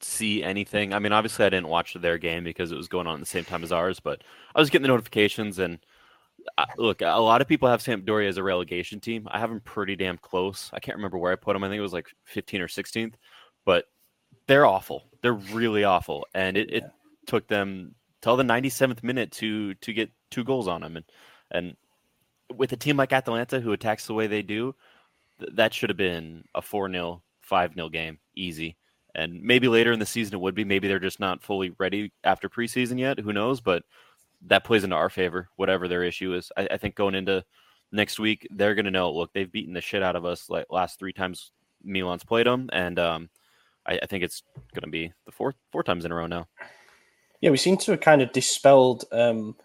see anything. I mean, obviously I didn't watch their game because it was going on at the same time as ours, but I was getting the notifications. And uh, look, a lot of people have Sampdoria as a relegation team. I have them pretty damn close. I can't remember where I put them. I think it was like fifteenth or sixteenth, but they're awful. They're really awful. And it, it Yeah. took them till the ninety-seventh minute to to get two goals on them. And, and with a team like Atalanta who attacks the way they do, th- that should have been a four nil, five nil game, easy. And maybe later in the season it would be. Maybe they're just not fully ready after preseason yet. Who knows? But that plays into our favor, whatever their issue is. I, I think going into next week, they're going to know, look, they've beaten the shit out of us like last three times Milan's played them. And um, I, I think it's going to be the fourth four times in a row now. Yeah, we seem to have kind of dispelled um,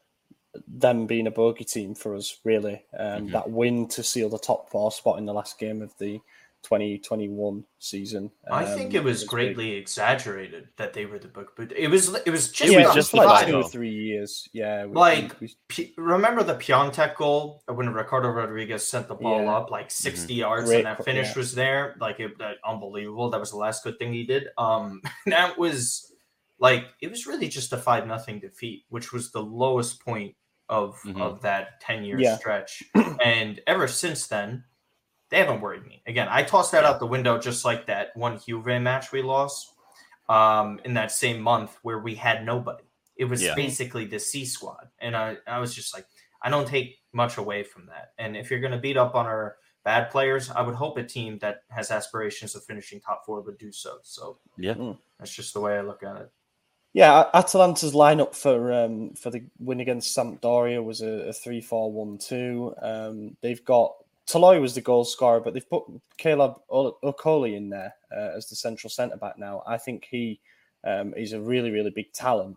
them being a bogey team for us, really. Um, Mhm. That win to seal the top four spot in the last game of the twenty twenty-one season. I think um, it was big. greatly exaggerated that they were the book, but it was it was just It was Yeah, just for like justified, two or though. three years. Yeah, we- Like, we- P- remember the Piontek goal when Ricardo Rodriguez sent the ball Yeah. up like sixty yards Great and that cro- finish yeah. was there? Like, it, that, unbelievable. That was the last good thing he did. Um, that was like it was really just a five nothing defeat, which was the lowest point of Mhm. of that ten year Yeah. stretch. And ever since then, they haven't worried me. Again, I tossed that out the window just like that one Juve match we lost um, in that same month where we had nobody. It was Yeah. basically the C squad. And I, I was just like, I don't take much away from that. And if you're going to beat up on our bad players, I would hope a team that has aspirations of finishing top four would do so. So Yeah. Mm. that's just the way I look at it. Yeah, Atalanta's lineup for um, for the win against Sampdoria was a, a three four one two. Um, they've got Toloi was the goal scorer, but they've put Caleb O- Okoli in there uh, as the central centre back now. I think he um, is a really, really big talent,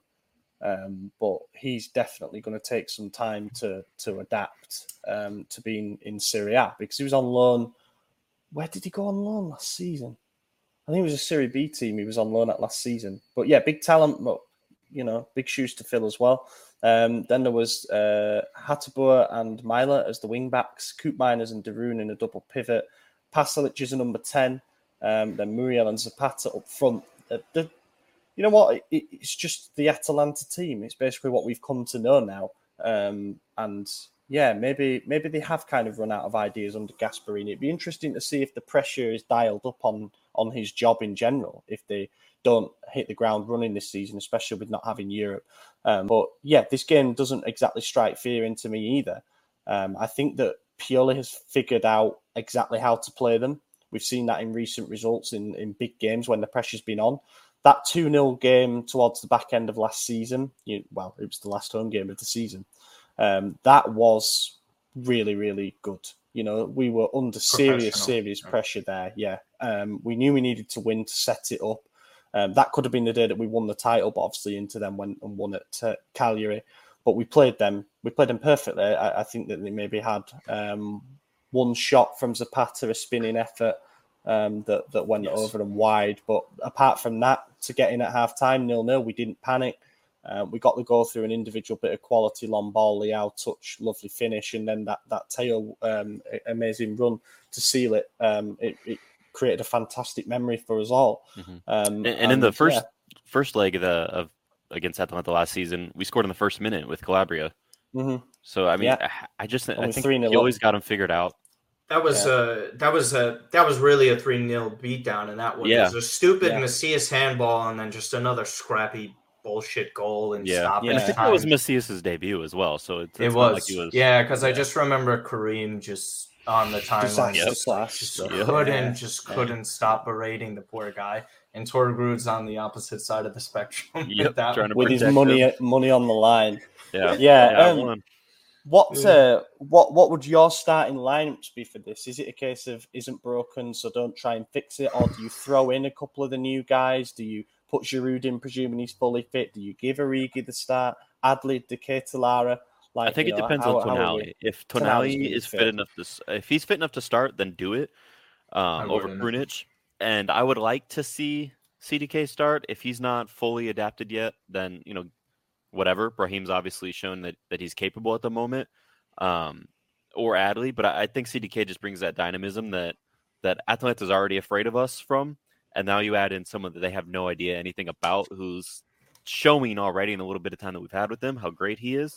um, but he's definitely going to take some time to to adapt um, to being in Serie A because he was on loan. Where did he go on loan last season? I think it was a Serie B team he was on loan at last season. But yeah, big talent, but, you know, big shoes to fill as well. Um, then there was uh, Hateboer and Myler as the wing backs, Koop Miners and Darun in a double pivot, Pasalic is a number ten, um, then Muriel and Zapata up front. The, the, you know what? It, it's just the Atalanta team. It's basically what we've come to know now. Um, and yeah, maybe maybe they have kind of run out of ideas under Gasperini. It'd be interesting to see if the pressure is dialed up on on his job in general, if they don't hit the ground running this season, especially with not having Europe. Um, but yeah, this game doesn't exactly strike fear into me either. Um, I think that Pioli has figured out exactly how to play them. We've seen that in recent results in, in big games when the pressure's been on. That two nil game towards the back end of last season, you, well, it was the last home game of the season. Um, that was really, really good. You know, we were under serious, serious yeah. pressure there. Yeah. Um, we knew we needed to win to set it up. Um, that could have been the day that we won the title, but obviously Inter then went and won at uh, Cagliari. But we played them. We played them perfectly. I, I think that they maybe had um, one shot from Zapata, a spinning effort um, that, that went Yes. over and wide. But apart from that, to get in at half time, nil nil, we didn't panic. Uh, we got the goal through an individual bit of quality, long ball, Leao touch, lovely finish, and then that that tail um, amazing run to seal it. Um, it, it created a fantastic memory for us all. Mhm. Um, And, and in the first yeah. first leg of the of against Atalanta last season, we scored in the first minute with Calabria. Mhm. So I mean, Yeah. I, I just I Only think three nil he up. always got him figured out. That was Yeah. uh that was a that was really a three nil beatdown in that one. Yeah. It was a stupid Yeah. Macias handball and then just another scrappy bullshit goal and Yeah, stop and I Yeah. think time. it was Macias's debut as well. So it's, It it's was, not like he was. yeah, because I yeah. just remember Kareem just on the timeline Disaster just, class. just Yep. couldn't Yeah. just Yeah. couldn't stop berating the poor guy. And Torgrud's on the opposite side of the spectrum. Yep, with that trying to with his protect money him. money on the line. Yeah, Yeah. yeah, I um, won. What Yeah. uh, what what would your starting lineups be for this? Is it a case of isn't broken, so don't try and fix it, or do you throw in a couple of the new guys? Do you put Giroud in, presuming he's fully fit? Do you give Origi the start? Adli, De Ketelara? Like, I think you it know, depends how- on how are Tonali. we- If Tonali's Tonali gonna be is fit fit. enough to, s- if he's fit enough to start, then do it um, over wouldn't. Krunic. And I would like to see C D K start. If he's not fully adapted yet, then you know, whatever. Brahim's obviously shown that that he's capable at the moment, um, or Adli. But I, I think C D K just brings that dynamism that that Atalanta's already afraid of us from. and now you add in someone that they have no idea anything about, who's showing already in a little bit of time that we've had with him how great he is.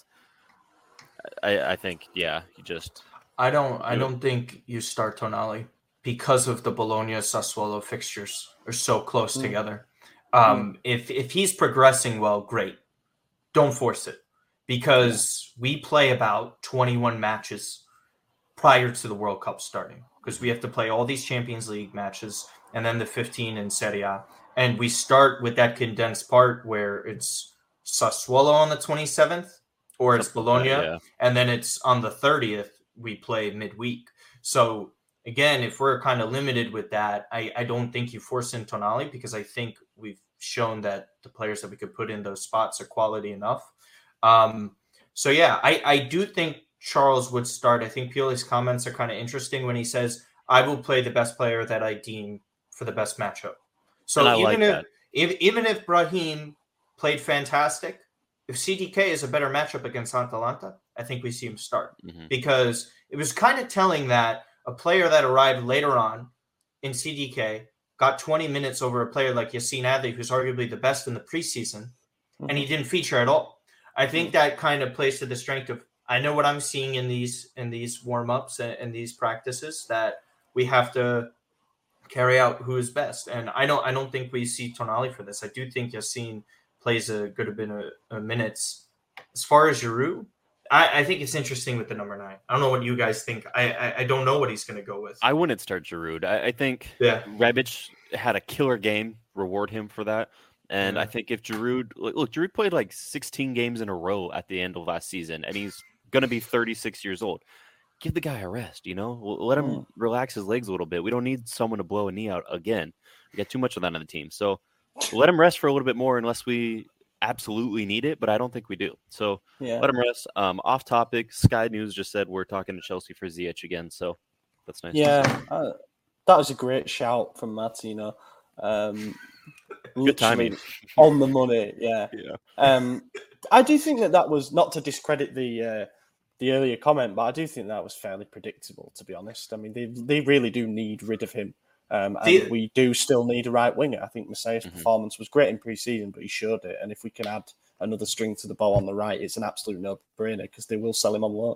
I, I think, yeah, you just. I don't. I don't think you start Tonali because of the Bologna Sassuolo fixtures are so close mm. together. Um, mm. If if he's progressing well, great. Don't force it, because yeah. we play about twenty-one matches prior to the World Cup starting, because we have to play all these Champions League matches and then the fifteen in Serie A. And we start with that condensed part where it's Sassuolo on the twenty-seventh, or it's Bologna, yeah. and then it's on the thirtieth, we play midweek. So again, if we're kind of limited with that, I, I don't think you force in Tonali, because I think we've shown that the players that we could put in those spots are quality enough. Um, so yeah, I, I do think Charles would start. I think Pioli's comments are kind of interesting when he says, I will play the best player that I deem for the best matchup. So even like if, if even if Brahim played fantastic, if C D K is a better matchup against Atalanta, I think we see him start. Mm-hmm. Because it was kind of telling that a player that arrived later on in C D K got twenty minutes over a player like Yassine Adli, who's arguably the best in the preseason, mm-hmm. and he didn't feature at all. I think that kind of plays to the strength of, I know what I'm seeing in these in these warm-ups and, and these practices, that we have to carry out who is best. And I don't I don't think we see Tonali for this. I do think Yassine plays a good bit of, of minutes. As far as Giroud, I, I think it's interesting with the number nine. I don't know what you guys think. I I, I don't know what he's going to go with. I wouldn't start Giroud. I, I think yeah. Rebic had a killer game. Reward him for that. And yeah. I think if Giroud, look, Giroud played like sixteen games in a row at the end of last season, and he's going to be thirty-six years old. Give the guy a rest, you know? Let him mm. relax his legs a little bit. We don't need someone to blow a knee out again. We got too much of that on the team. So let him rest for a little bit more unless we absolutely need it, but I don't think we do. So yeah. let him rest. Um, off topic, Sky News just said we're talking to Chelsea for Ziyech again, so that's nice. Yeah, uh, that was a great shout from Martino. Um, Good timing. On the money, yeah. yeah. Um, I do think that that was, not to discredit the uh, the earlier comment, but I do think that was fairly predictable, to be honest. I mean, they they really do need rid of him. Um, and the, we do still need a right winger. I think Messiah's mm-hmm. performance was great in pre-season, but he showed it. And if we can add another string to the bow on the right, it's an absolute no-brainer, because they will sell him on loan.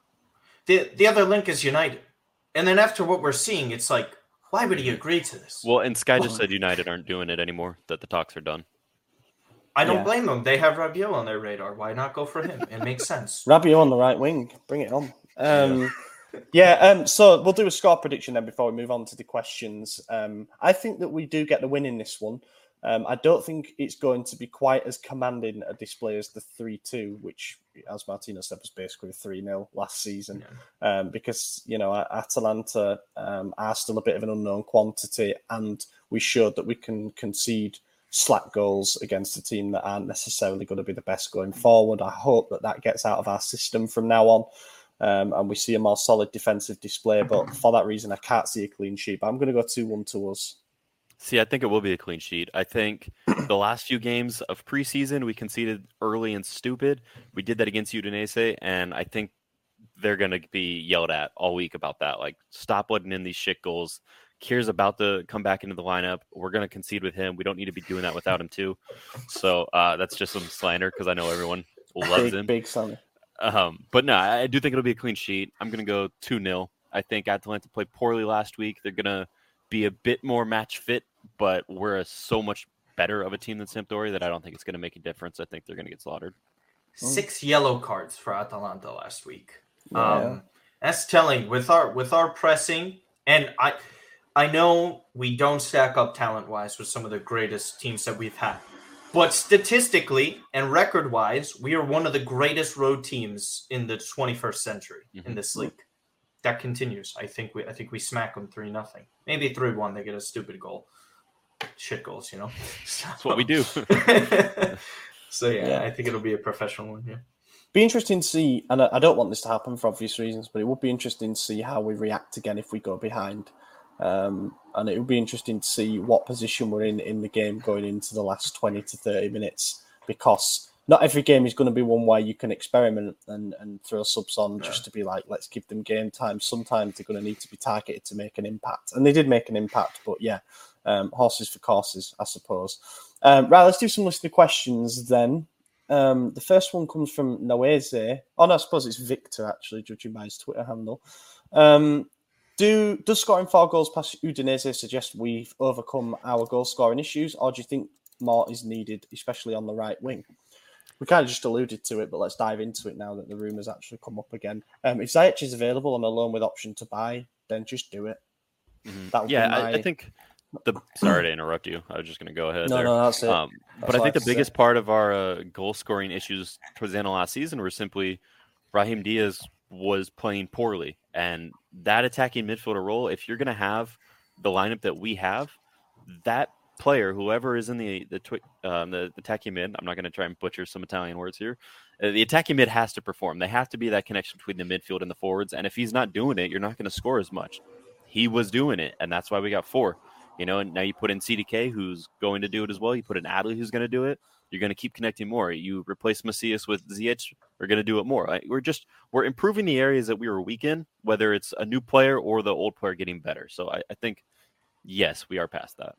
The the other link is United. And then after what we're seeing, it's like, why would he agree to this? Well, and Sky just said United aren't doing it anymore, that the talks are done. I don't yeah. blame them. They have Rabiot on their radar. Why not go for him? It makes sense. Rabiot on the right wing. Bring it on. Um, yeah, um, so we'll do a score prediction then before we move on to the questions. Um, I think that we do get the win in this one. Um, I don't think it's going to be quite as commanding a display as the three two, which, as Martino said, was basically three nil last season. Yeah. Um, because, you know, Atalanta um, are still a bit of an unknown quantity, and we showed that we can concede slack goals against a team that aren't necessarily going to be the best going forward. I hope that that gets out of our system from now on, um, and we see a more solid defensive display. But for that reason, I can't see a clean sheet. But I'm going to go two one to us. See, I think it will be a clean sheet. I think the last few games of preseason, we conceded early and stupid. We did that against Udinese, and I think they're going to be yelled at all week about that. Like, stop letting in these shit goals. Kier's about to come back into the lineup. We're going to concede with him. We don't need to be doing that without him, too. So uh, that's just some slander, because I know everyone loves big, him. Big slander. Um, but no, I do think it'll be a clean sheet. I'm going to go two nil. I think Atalanta played poorly last week. They're going to be a bit more match fit, but we're a, so much better of a team than Sampdoria that I don't think it's going to make a difference. I think they're going to get slaughtered. Six yellow cards for Atalanta last week. Yeah. Um, that's telling with our with our pressing, and I I know we don't stack up talent wise with some of the greatest teams that we've had, but statistically and record wise, we are one of the greatest road teams in the twenty-first century mm-hmm. in this league. That continues. I think we I think we smack them three nothing, maybe three one. They get a stupid goal, shit goals, you know. So, that's what we do. So yeah, yeah, I think it'll be a professional one. Yeah, be interesting to see, and I don't want this to happen for obvious reasons, but it would be interesting to see how we react again if we go behind, um, and it would be interesting to see what position we're in in the game going into the last twenty to thirty minutes, because not every game is going to be one where you can experiment and, and throw subs on yeah. just to be like, let's give them game time. Sometimes they're going to need to be targeted to make an impact. And they did make an impact, but yeah, Um, horses for courses, I suppose. Um, right, let's do some listener questions then. Um, the first one comes from Noeze. Oh, no, I suppose it's Victor, actually, judging by his Twitter handle. Um, do Does scoring four goals past Udinese suggest we've overcome our goal-scoring issues, or do you think more is needed, especially on the right wing? We kind of just alluded to it, but let's dive into it now that the rumours actually come up again. Um, if Ziyech is available on a loan with option to buy, then just do it. Mm-hmm. That would yeah, be my... I, I think the sorry to interrupt you. I was just going to go ahead. No, there. no, that's it. Um, that's but I think the to biggest say. part of our uh, goal scoring issues towards the end of last season were simply Brahim Diaz was playing poorly, and that attacking midfielder role. If you're going to have the lineup that we have, that player, whoever is in the the twi- um, the, the attacking mid, I'm not going to try and butcher some Italian words here. Uh, the attacking mid has to perform. They have to be that connection between the midfield and the forwards. And if he's not doing it, you're not going to score as much. He was doing it, and that's why we got four. You know, and now you put in C D K, who's going to do it as well. You put in Adley, who's going to do it. You're going to keep connecting more. You replace Macias with Ziyech, we're going to do it more. Like, we're just we're improving the areas that we were weak in, whether it's a new player or the old player getting better. So I, I think, yes, we are past that.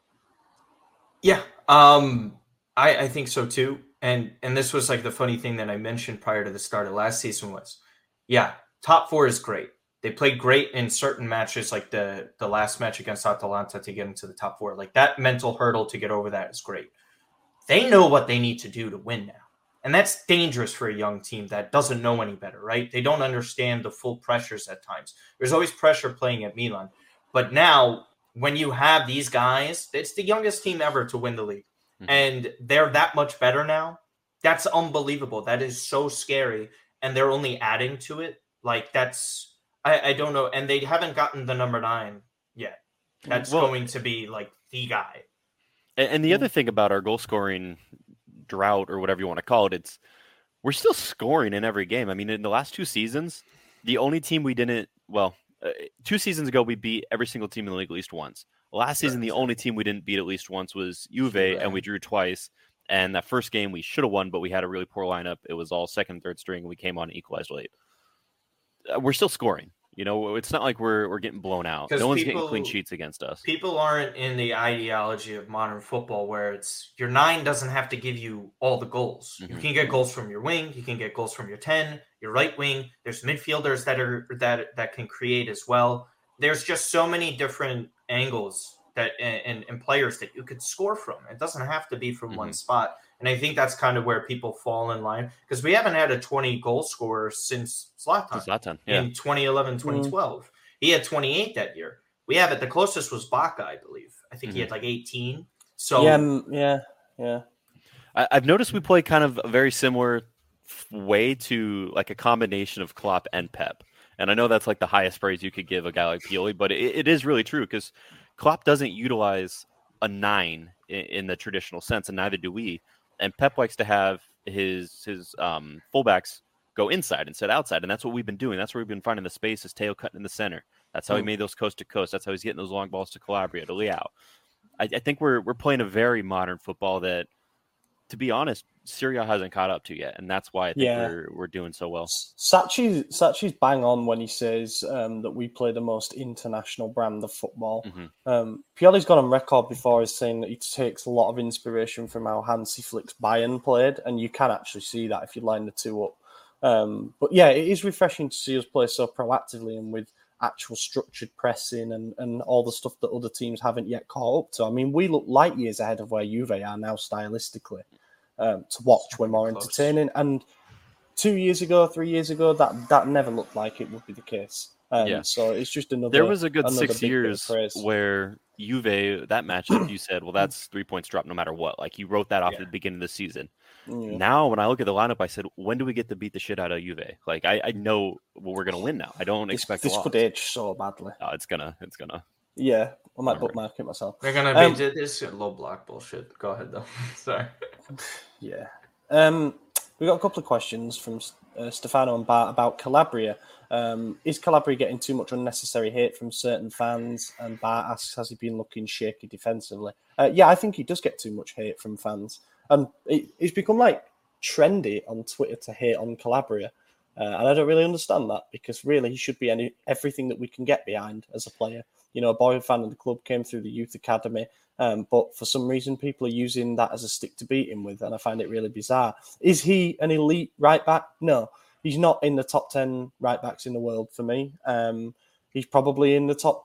Yeah, um, I, I think so too. And and this was like the funny thing that I mentioned prior to the start of last season was, yeah, top four is great. They played great in certain matches, like the, the last match against Atalanta to get into the top four. Like that mental hurdle to get over that is great. They know what they need to do to win now. And that's dangerous for a young team that doesn't know any better, right? They don't understand the full pressures at times. There's always pressure playing at Milan. But now, when you have these guys, it's the youngest team ever to win the league. Mm-hmm. And they're that much better now. That's unbelievable. That is so scary. And they're only adding to it. Like, that's... I, I don't know, and they haven't gotten the number nine yet. That's well, going to be like the guy. And, and the other thing about our goal scoring drought, or whatever you want to call it, it's we're still scoring in every game. I mean, in the last two seasons, the only team we didn't, well, uh, two seasons ago we beat every single team in the league at least once. Last season, the only team we didn't beat at least once was Juve, Juve. And we drew twice. And that first game we should have won, but we had a really poor lineup. It was all second and third string, and we came on and equalized late. We're still scoring. You know, it's not like we're we're getting blown out. No one's people, getting clean sheets against us. People aren't in the ideology of modern football where it's your nine doesn't have to give you all the goals. Mm-hmm. You can get goals from your wing. You can get goals from your ten, your right wing. There's midfielders that are that that can create as well. There's just so many different angles that and, and players that you could score from. It doesn't have to be from mm-hmm. one spot. And I think that's kind of where people fall in line because we haven't had a twenty goal scorer since Zlatan, Zlatan yeah. in twenty eleven, twenty twelve. Mm-hmm. He had twenty-eight that year. We have it. The closest was Baca, I believe. I think mm-hmm. he had like eighteen. So yeah, yeah, yeah. I, I've noticed we play kind of a very similar way to like a combination of Klopp and Pep. And I know that's like the highest praise you could give a guy like Pioli, but it, it is really true because Klopp doesn't utilize a nine in, in the traditional sense, and neither do we. And Pep likes to have his his um, fullbacks go inside instead of outside, and that's what we've been doing. That's where we've been finding the space, is Teo cutting in the center. That's how mm. he made those coast to coast. That's how he's getting those long balls to Calabria, to Leao. I, I think we're we're playing a very modern football that, to be honest, Serie A hasn't caught up to yet, and that's why I think yeah. we're we're doing so well. Sachi Sachi's bang on when he says um, that we play the most international brand of football. Mm-hmm. Um, Pioli's gone on record before as saying that he takes a lot of inspiration from how Hansi Flick's Bayern played, and you can actually see that if you line the two up. Um, but yeah, it is refreshing to see us play so proactively and with actual structured pressing and, and all the stuff that other teams haven't yet caught up to. I mean, we look light years ahead of where Juve are now stylistically. Um, to watch, we're more Close. entertaining. And two years ago, three years ago, that that never looked like it would be the case. Um, yeah. So it's just another. There was a good six years where Juve, that matchup, you said, well, that's three points drop no matter what. Like, you wrote that off yeah. at the beginning of the season. Yeah. Now, when I look at the lineup, I said, when do we get to beat the shit out of Juve? Like, I, I know well, we're going to win now. I don't this, expect this a loss. could age so badly. Oh, it's gonna, it's gonna. Yeah, I might bookmark it myself. They're gonna be um, this low block bullshit. Go ahead though. Sorry. Yeah. Um, we got a couple of questions from uh, Stefano and Bart about Calabria. Um, is Calabria getting too much unnecessary hate from certain fans? And Bart asks, has he been looking shaky defensively? Uh, yeah, I think he does get too much hate from fans. And it, it's become like trendy on Twitter to hate on Calabria. Uh, and I don't really understand that because really he should be any everything that we can get behind as a player. You know, a boy fan of the club, came through the youth academy, um, but for some reason people are using that as a stick to beat him with, and I find it really bizarre. Is he an elite right back? No, he's not in the top ten right backs in the world for me. Um, he's probably in the top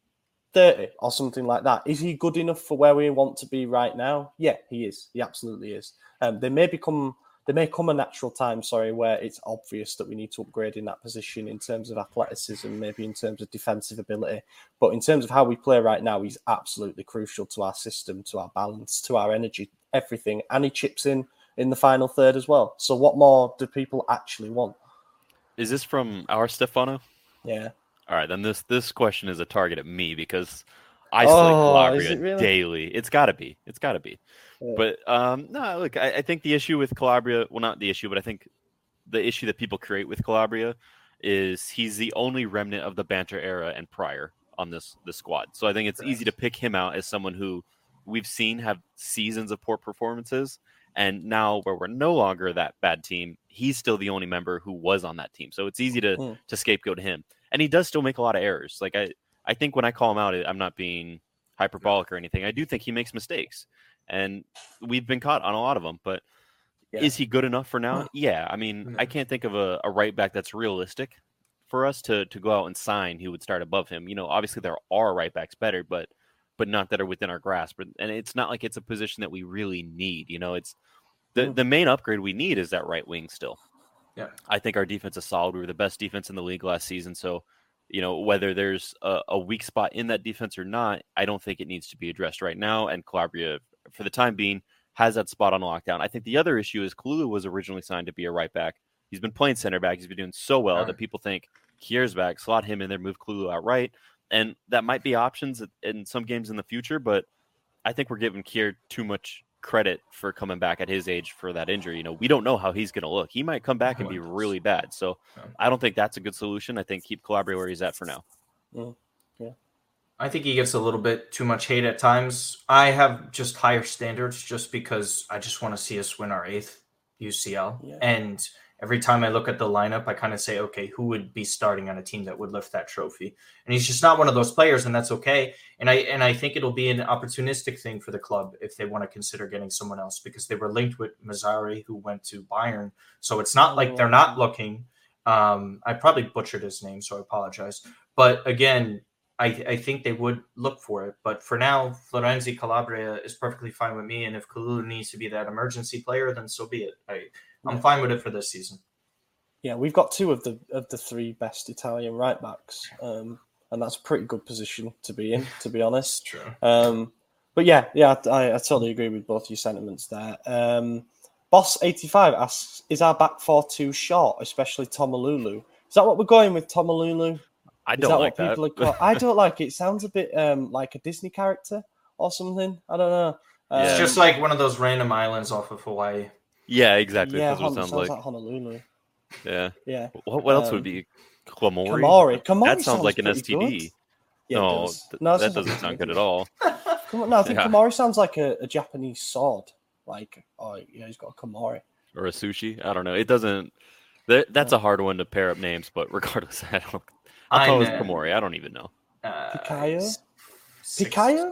thirty or something like that. Is he good enough for where we want to be right now? Yeah, he is. He absolutely is. Um, there may become there may come a natural time, sorry, where it's obvious that we need to upgrade in that position in terms of athleticism, maybe in terms of defensive ability. But in terms of how we play right now, he's absolutely crucial to our system, to our balance, to our energy, everything. And he chips in in the final third as well. So what more do people actually want? Is this from our Stefano? Yeah. All right, then this this question is a target at me because I Oh, select is Calabria it really? daily. It's got to be. It's got to be. Yeah. But um, no, look, I, I think the issue with Calabria, well, not the issue, but I think the issue that people create with Calabria is he's the only remnant of the banter era and prior on this this squad. So I think it's Correct. easy to pick him out as someone who we've seen have seasons of poor performances. And now where we're no longer that bad team, he's still the only member who was on that team. So it's easy to, Mm. to scapegoat him. And he does still make a lot of errors. Like I, I think when I call him out, I'm not being hyperbolic or anything. I do think he makes mistakes. And we've been caught on a lot of them. But Yeah. is he good enough for now? Yeah. I mean, No. I can't think of a, a right back that's realistic for us to, to go out and sign who would start above him. You know, obviously there are right backs better, but but not that are within our grasp. And it's not like it's a position that we really need. You know, it's the, Mm. the main upgrade we need is that right wing still. Yeah. I think our defense is solid. We were the best defense in the league last season. So, you know, whether there's a, a weak spot in that defense or not, I don't think it needs to be addressed right now. And Calabria, for the time being, has that spot on lockdown. I think the other issue is Kalulu was originally signed to be a right back. He's been playing center back. He's been doing so well Right. that people think Kier's back, slot him in there, move Kalulu out right. And that might be options in some games in the future, but I think we're giving Kier too much credit for coming back at his age for that injury. You know, we don't know how he's going to look. He might come back and be really bad. So Yeah. I don't think that's a good solution. I think keep Calabria where he's at for now. Mm. Yeah. I think he gets a little bit too much hate at times. I have just higher standards just because I just want to see us win our eighth U C L. Yeah. And every time I look at the lineup, I kind of say, okay, who would be starting on a team that would lift that trophy? And he's just not one of those players, and that's okay. And I and I think it'll be an opportunistic thing for the club if they want to consider getting someone else, because they were linked with Mazzari, who went to Bayern. So it's not like they're not looking. Um, I probably butchered his name, so I apologize. But again, I, I think they would look for it. But for now, Florenzi Calabria is perfectly fine with me. And if Kalulu needs to be that emergency player, then so be it. I, I'm Yeah. fine with it for this season. Yeah, we've got two of the of the three best Italian right backs, um, and that's a pretty good position to be in, to be honest. True. Um, but yeah, yeah, I, I totally agree with both your sentiments there. Um, Boss eighty-five asks, "Is our back four too short, especially Tomalulu?" Is that what we're going with, Tomalulu? I Is don't that like what people that. are called? I don't like it. It sounds a bit um, like a Disney character or something. I don't know. Yeah. It's Um, just like one of those random islands off of Hawaii. Yeah, exactly. yeah, That's what it Hon- sounds sounds like. like Honolulu. Yeah. Yeah, What, what else Um, would be Klamori? Kamori. Kamori That sounds like an pretty S T D. good. Yeah, it no, does. th- No, it that sounds like doesn't a sound good Disney. at all. Come- No, I think Yeah. Kamori sounds like a, a Japanese sword. Like, oh yeah, he's got a Kamori. Or a sushi. I don't know. It doesn't. That, that's a hard one to pair up names, but regardless, I don't. I'll call it I'm, uh, Kamori. I don't even know. Uh, Pikayo? s- six- Pikayo?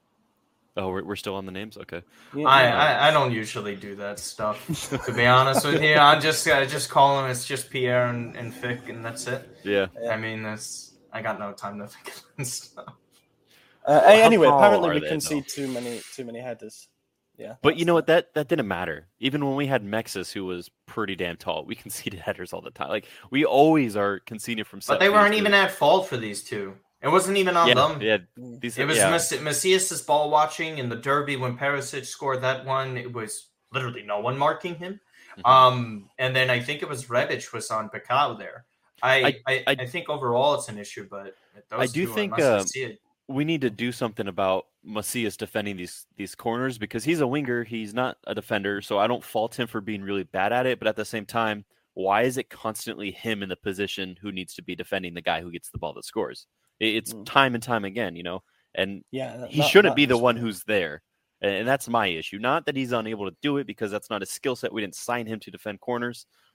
Oh, we're, we're still on the names? Okay. Yeah, I, yeah. I I don't usually do that stuff. To be honest with you, I just I just call them. It's just Pierre and, and Fick, and that's it. Yeah. I mean, that's I got no time to think of that stuff. Uh, hey, How anyway, tall apparently are we they, concede too many too many headers. Yeah, But you that's know the- what? That that didn't matter. Even when we had Mexus, who was pretty damn tall, we conceded headers all the time. Like we always are conceding from. set But they weren't pieces. even at fault for these two. It wasn't even on Yeah, them. yeah. Mm. These, It was yeah. Mas- Macias's ball watching in the derby when Perisic scored that one. It was literally no one marking him. Mhm. Um, and then I think it was Rebic was on Pacao there. I I, I- I, I- think overall it's an issue, but those I do two, think, unless I uh, see it, we need to do something about Macias defending these these corners because he's a winger. He's not a defender, so I don't fault him for being really bad at it. But at the same time, why is it constantly him in the position who needs to be defending the guy who gets the ball that scores? It- It's Mm. time and time again, you know. And yeah, that- he that- shouldn't that be the is- one who's there, and and that's my issue. Not that he's unable to do it because that's not his skill set. We didn't sign him to defend corners,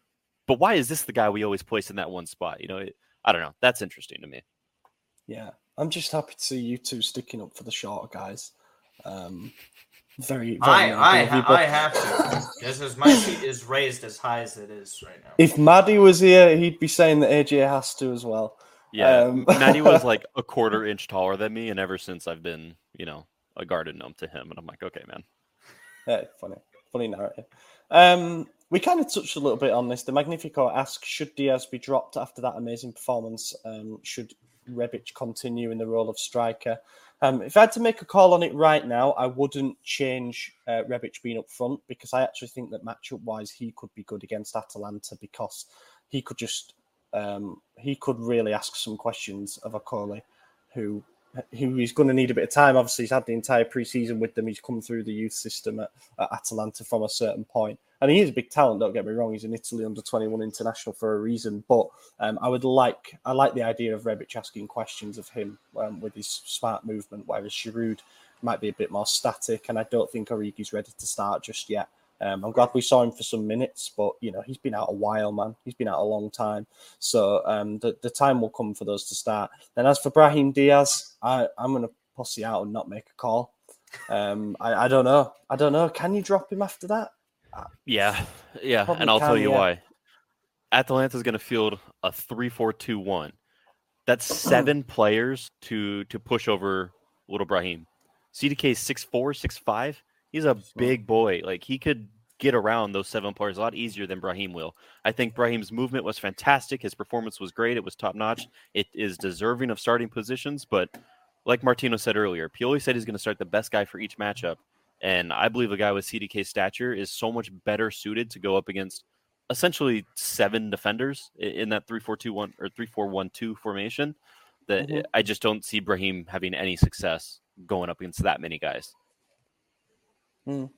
but why is this the guy we always place in that one spot? You know, it, I don't know. That's interesting to me. Yeah, I'm just happy to see you two sticking up for the shorter guys. Um, very, very I I, noble of you, ha- but I have to. This is my seat is raised as high as it is right now. if Maddie was here, he'd be saying that A J has to as well. Yeah, Um, Maddie was like a quarter inch taller than me, and ever since I've been, you know, a garden gnome to him, and I'm like, okay, man. Yeah, funny, funny narrative. Um, we kind of touched a little bit on this. The Magnifico asks, should Diaz be dropped after that amazing performance? Um, should Rebic continue in the role of striker? Um, if I had to make a call on it right now, I wouldn't change uh, Rebic being up front, because I actually think that matchup-wise, he could be good against Atalanta, because he could just um, he could really ask some questions of Okoli, who who he's going to need a bit of time. Obviously, he's had the entire pre-season with them. He's come through the youth system at, at Atalanta from a certain point. And he is a big talent, don't get me wrong. He's an Italy under twenty-one international for a reason. But um, I would like I like the idea of Rebic asking questions of him um, with his smart movement, whereas Giroud might be a bit more static. And I don't think Origi's ready to start just yet. Um, I'm glad we saw him for some minutes, but, you know, he's been out a while, man. He's been out a long time. So um, the, the time will come for those to start. Then as for Brahim Diaz, I, I'm going to pussy out and not make a call. Um, I, I don't know. I don't know. Can you drop him after that? Yeah, yeah, Probably and I'll can, tell you yeah. why. Atalanta's going to field a three four two one. That's seven players to to push over little Brahim. C D K is six four, six five. He's a big boy. Like, he could get around those seven players a lot easier than Brahim will. I think Brahim's movement was fantastic. His performance was great. It was top-notch. It is deserving of starting positions, but like Martino said earlier, Pioli said he's going to start the best guy for each matchup. And I believe a guy with C D K stature is so much better suited to go up against essentially seven defenders in that three four two one or three four one two formation that mm-hmm. I just don't see Brahim having any success going up against that many guys. Mm.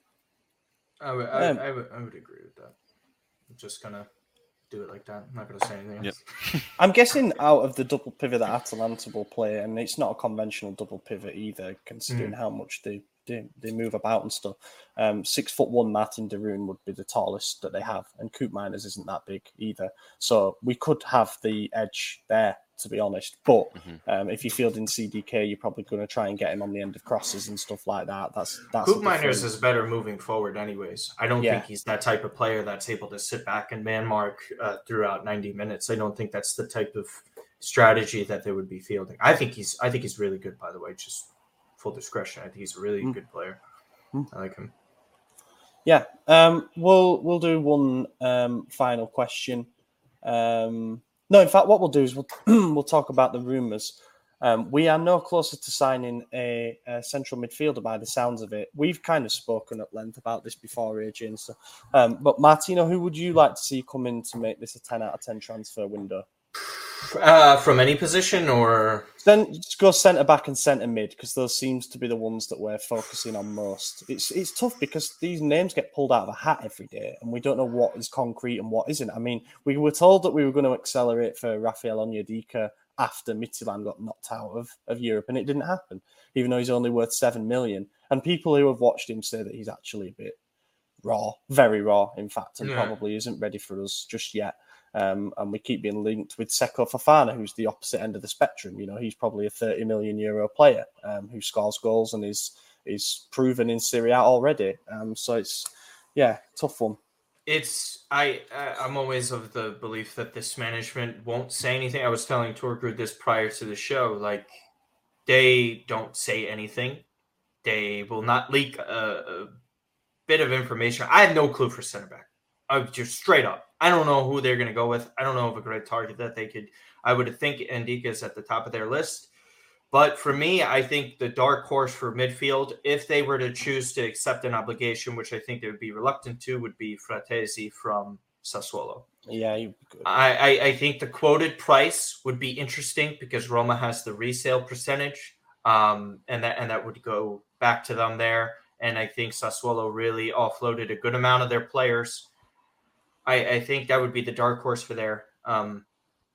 I would, I, um, I, would, I would agree with that. I'm just going to do it like that. I'm not going to say anything else. Yep. I'm guessing out of the double pivot that Atalanta will play, and it's not a conventional double pivot either, considering mm. how much they They, they move about and stuff. Um, six foot one Martin de Roon would be the tallest that they have, and Coop Miners isn't that big either. So we could have the edge there, to be honest. But mm-hmm. um, if you're fielding C D K, you're probably going to try and get him on the end of crosses and stuff like that. That's that's Coop Miners is better moving forward, anyways. I don't yeah. think he's that type of player that's able to sit back and man mark uh, throughout ninety minutes. I don't think that's the type of strategy that they would be fielding. I think he's I think he's really good, by the way. Just full discretion. I think he's a really mm. good player. Mm. I like him. Yeah. Um, we'll we'll do one um, final question. Um, no, in fact, what we'll do is we'll we'll talk about the rumours. Um, we are no closer to signing a, a central midfielder by the sounds of it. We've kind of spoken at length about this before, A J and stuff. Um, but Martino, who would you like to see come in to make this a ten out of ten transfer window? Uh, from any position, or then just go centre back and centre mid, because those seems to be the ones that we're focusing on most. It's it's tough because these names get pulled out of a hat every day, and we don't know what is concrete and what isn't. I mean, we were told that we were going to accelerate for Rafael Onyedika after Midtjylland got knocked out of, of Europe, and it didn't happen, even though he's only worth seven million. And people who have watched him say that he's actually a bit raw, very raw, in fact, and yeah. probably isn't ready for us just yet. Um, and we keep being linked with Seko Fofana, who's the opposite end of the spectrum. You know, he's probably a thirty million euro player um, who scores goals and is is proven in Serie A already. Um, so it's, yeah, tough one. It's I I'm always of the belief that this management won't say anything. I was telling Torgrid this prior to the show. Like, they don't say anything. They will not leak a, a bit of information. I have no clue for center back. I'm just straight up. I don't know who they're going to go with. I don't know of a great target that they could. I would think Ndika is at the top of their list. But for me, I think the dark horse for midfield, if they were to choose to accept an obligation, which I think they would be reluctant to, would be Fratesi from Sassuolo. Yeah, you'd be good. I, I, I think the quoted price would be interesting because Roma has the resale percentage, um, and that and that would go back to them there. And I think Sassuolo really offloaded a good amount of their players. I, I think that would be the dark horse for there. Um,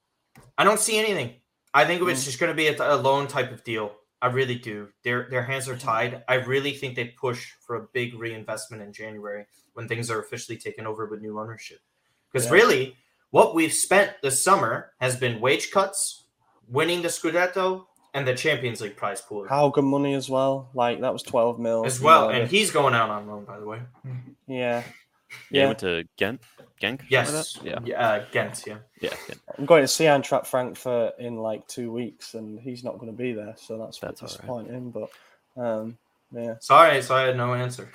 I don't see anything. I think it's just going to be a, a loan type of deal. I really do. Their their hands are tied. I really think they push for a big reinvestment in January when things are officially taken over with new ownership. Because yeah. really, What we've spent this summer has been wage cuts, winning the Scudetto, and the Champions League prize pool. Haugen money as well. Like, that was twelve mil. As well, you know, and he's going out on loan, by the way. Yeah. Yeah, Yeah. he went to Ghent. Genk? Yes. Yeah. Yeah. Uh, Ghent, yeah. Yeah. Ghent. I'm going to see Eintracht Frankfurt in like two weeks, and he's not going to be there, so that's, That's that's all right. disappointing. But um, yeah, Sorry, so I had no answer.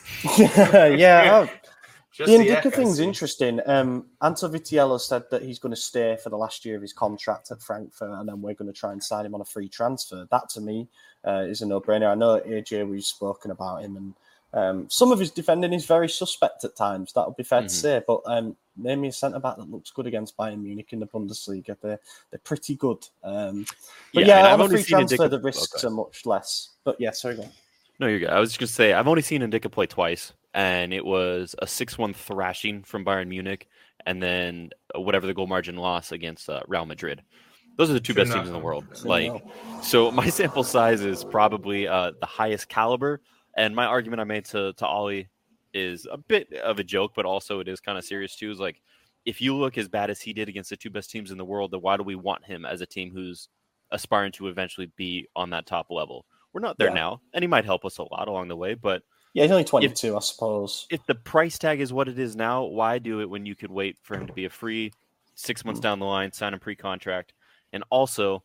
yeah. oh, Just the the Indica echo, thing's see. interesting. Um, Anto Vitiello said that he's going to stay for the last year of his contract at Frankfurt, and then we're going to try and sign him on a free transfer. That to me uh, is a no-brainer. I know A J, we've spoken about him, and um, some of his defending is very suspect at times. That would be fair Mhm. to say. But um, name me a centre back that looks good against Bayern Munich in the Bundesliga. They're they're pretty good. Um, but Yeah, yeah, and I've on a only free seen transfer, Indica- the risks okay. are much less. But yeah, sorry, go on. No, you're good. I was just going to say, I've only seen Indica play twice, and it was a six one thrashing from Bayern Munich, and then whatever the goal margin loss against uh, Real Madrid. Those are the two Two best teams in the nothing. world. Two Like, nil. so my sample size is probably uh, the highest caliber, and my argument I made to, to Ollie is a bit of a joke, but also it is kind of serious too. Is like, if you look as bad as he did against the two best teams in the world, then why do we want him as a team who's aspiring to eventually be on that top level? We're not there Yeah. now, and he might help us a lot along the way. But Yeah, he's only twenty-two, I suppose. if the price tag is what it is now, why do it when you could wait for him to be a free six months down the line, sign a pre-contract? And also,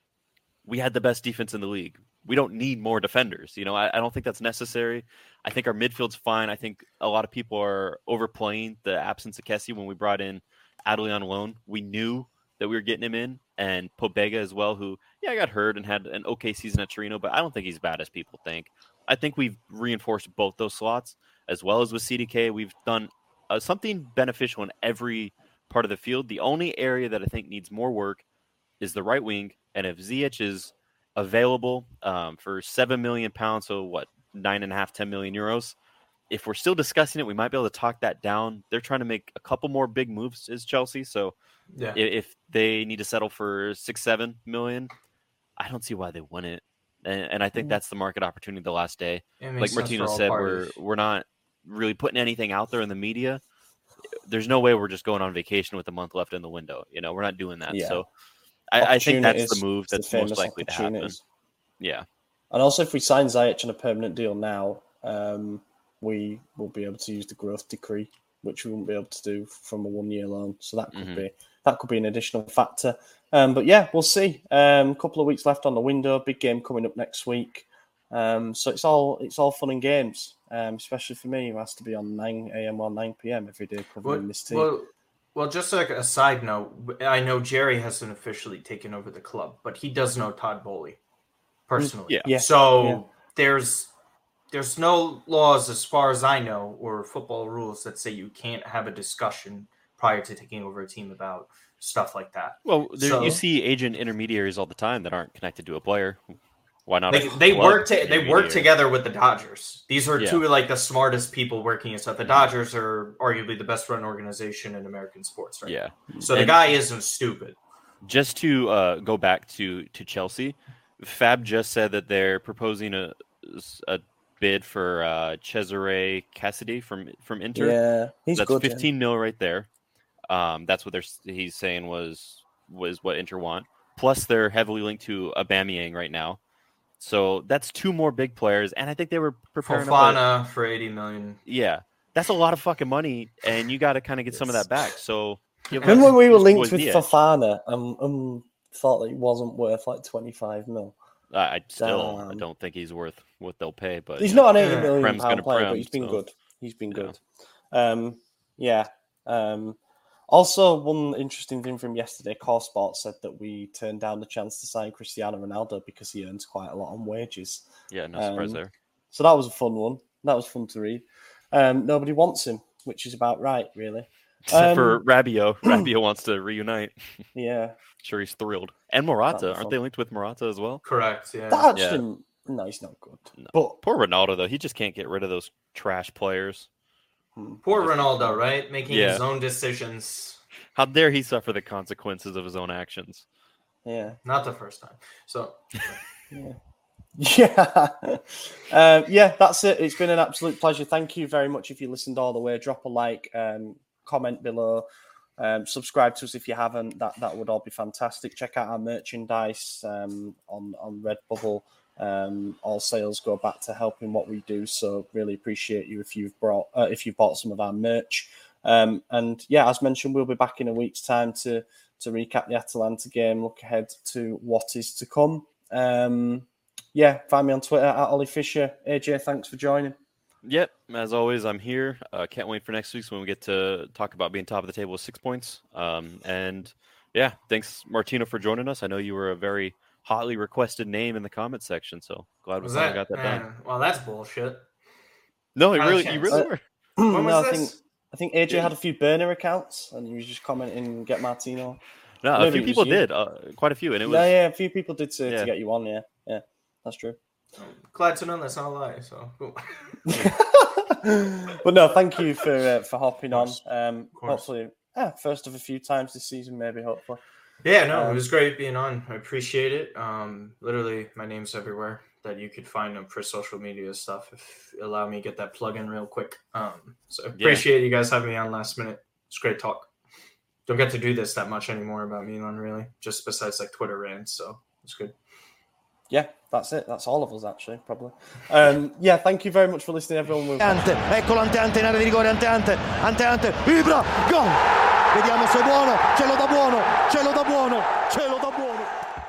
we had the best defense in the league. We don't need more defenders. You know, I, I don't think that's necessary. I think our midfield's fine. I think a lot of people are overplaying the absence of Kessie when we brought in Adley on loan. We knew that we were getting him in, and Pobega as well, who, yeah, got hurt and had an okay season at Torino, but I don't think he's bad as people think. I think we've reinforced both those slots, as well as with C D K. We've done uh, something beneficial in every part of the field. The only area that I think needs more work is the right wing, and if Ziyech is available um, for seven million pounds, so what, nine and a half, ten million euros, if we're still discussing it, we might be able to talk that down. They're trying to make a couple more big moves, is Chelsea, so Yeah. i- if they need to settle for six, seven million, I don't see why they wouldn't. And, and I think Mm. that's the market opportunity the last day. It makes Like sense Martino for all said, parties. we're we're not really putting anything out there in the media. There's no way we're just going on vacation with a month left in the window. You know, we're not doing that. Yeah. So I, I think that's the Opportunities, move it's the that's most famous likely to happen. opportunities. Yeah. And also, if we sign Ziyech on a permanent deal now, um, we will be able to use the growth decree, which we wouldn't be able to do from a one-year loan. So that could Mhm. be that could be an additional factor. Um, but yeah, we'll see. A um, couple of weeks left on the window. Big game coming up next week. Um, so it's all it's all fun and games, um, especially for me, who has to be on nine a.m. or nine p.m. every day covering Well, this team. well, well, just like a side note, I know Jerry hasn't officially taken over the club, but he does know Todd Bowley personally. Yeah. Yeah. So Yeah. there's there's no laws, as far as I know, or football rules that say you can't have a discussion prior to taking over a team about stuff like that. Well, there, So- you see agent intermediaries all the time that aren't connected to a player. Why not? They, a they club work to, they work intermediary? together with the Dodgers. These are Yeah. two like the smartest people working and stuff. The Dodgers are arguably the best run organization in American sports, right? Yeah. So the And- guy isn't stupid. Just to uh, go back to, to Chelsea, Fab just said that they're proposing a, a bid for uh, Cesare Cassidy from from Inter. yeah, he's That's good. yeah. fifteen mil right there. Um, that's what they're he's saying was was what Inter want. Plus, they're heavily linked to Aubameyang right now. So that's two more big players, and I think they were preparing. up a- Fofana for eighty million. yeah, that's a lot of fucking money, and you got to kind of get some of Yes. that back. So give Remember when we were those linked boys with the edge. Fofana and um, thought that he wasn't worth like twenty-five mil? I I still I Damn. don't think he's worth what they'll pay, but He's you know, not an eighty Yeah. million Prem's pound gonna player, prem, but he's been so, good. He's been you know. good. Um, yeah. Um, also, one interesting thing from yesterday, Core Sports said that we turned down the chance to sign Cristiano Ronaldo because he earns quite a lot on wages. yeah, no surprise Um, there. So that was a fun one. That was fun to read. Um, nobody wants him, which is about right, really. Except for um, Rabiot, Rabiot wants to reunite. Yeah. Sure, he's thrilled. And Morata, That'd be aren't fun. they linked with Morata as well? Correct. Yeah. That Yeah. actually, no, he's not good. No. But Poor Ronaldo though, he just can't get rid of those trash players. hmm, Poor Ronaldo, right? Making Yeah. his own decisions. How dare he suffer the consequences of his own actions? yeah. Not the first time. So Yeah. Yeah. um, yeah, that's it. It's been an absolute pleasure. Thank you very much if you listened all the way. Drop a like, um, comment below. Um, subscribe to us if you haven't. That that would all be fantastic. Check out our merchandise um, on on Redbubble. Um, all sales go back to helping what we do. So really appreciate you if you've brought uh, if you've bought some of our merch. Um, and yeah, as mentioned, we'll be back in a week's time to to recap the Atalanta game. Look ahead to what is to come. Um, yeah, find me on Twitter at Ollie Fisher. A J, thanks for joining. Yep, as always, I'm here. Uh, can't wait for next week's when we get to talk about being top of the table with six points. Um, and yeah, thanks, Martino, for joining us. I know you were a very hotly requested name in the comment section, so glad we finally got that man, done. Well, that's bullshit. No, you Not a really, chance. you really Uh, were. When was no, I this? think I think A J had a few burner accounts, and you was just commenting, "Get Martino." No, a Maybe few it was people you. did, uh, quite a few, and it was. No, yeah, a few people did to, Yeah. to get you on. Yeah, yeah, that's true. Glad to know that's not a lie. So cool. But no, thank you for uh, for hopping on. course. Um, course. hopefully, yeah, first of a few times this season, maybe. Hopefully, Yeah, no, Um, it was great being on. I appreciate it. Um, literally, my name's everywhere that you could find them for social media stuff. If you allow me to get that plug in real quick. Um, so I appreciate you guys having me on last minute. It's great talk. Don't get to do this that much anymore about Milan, really. Just besides like Twitter rants, so it's good. yeah, that's it. That's all of us, actually, probably. Um, yeah, thank you very much for listening, everyone. We'll- Ante, eccolo Ante Ante in area di rigore, Ante Ante, Ante Ante, Ibra, gol! Vediamo se è buono, ce lo da buono, ce lo da buono, ce lo da buono.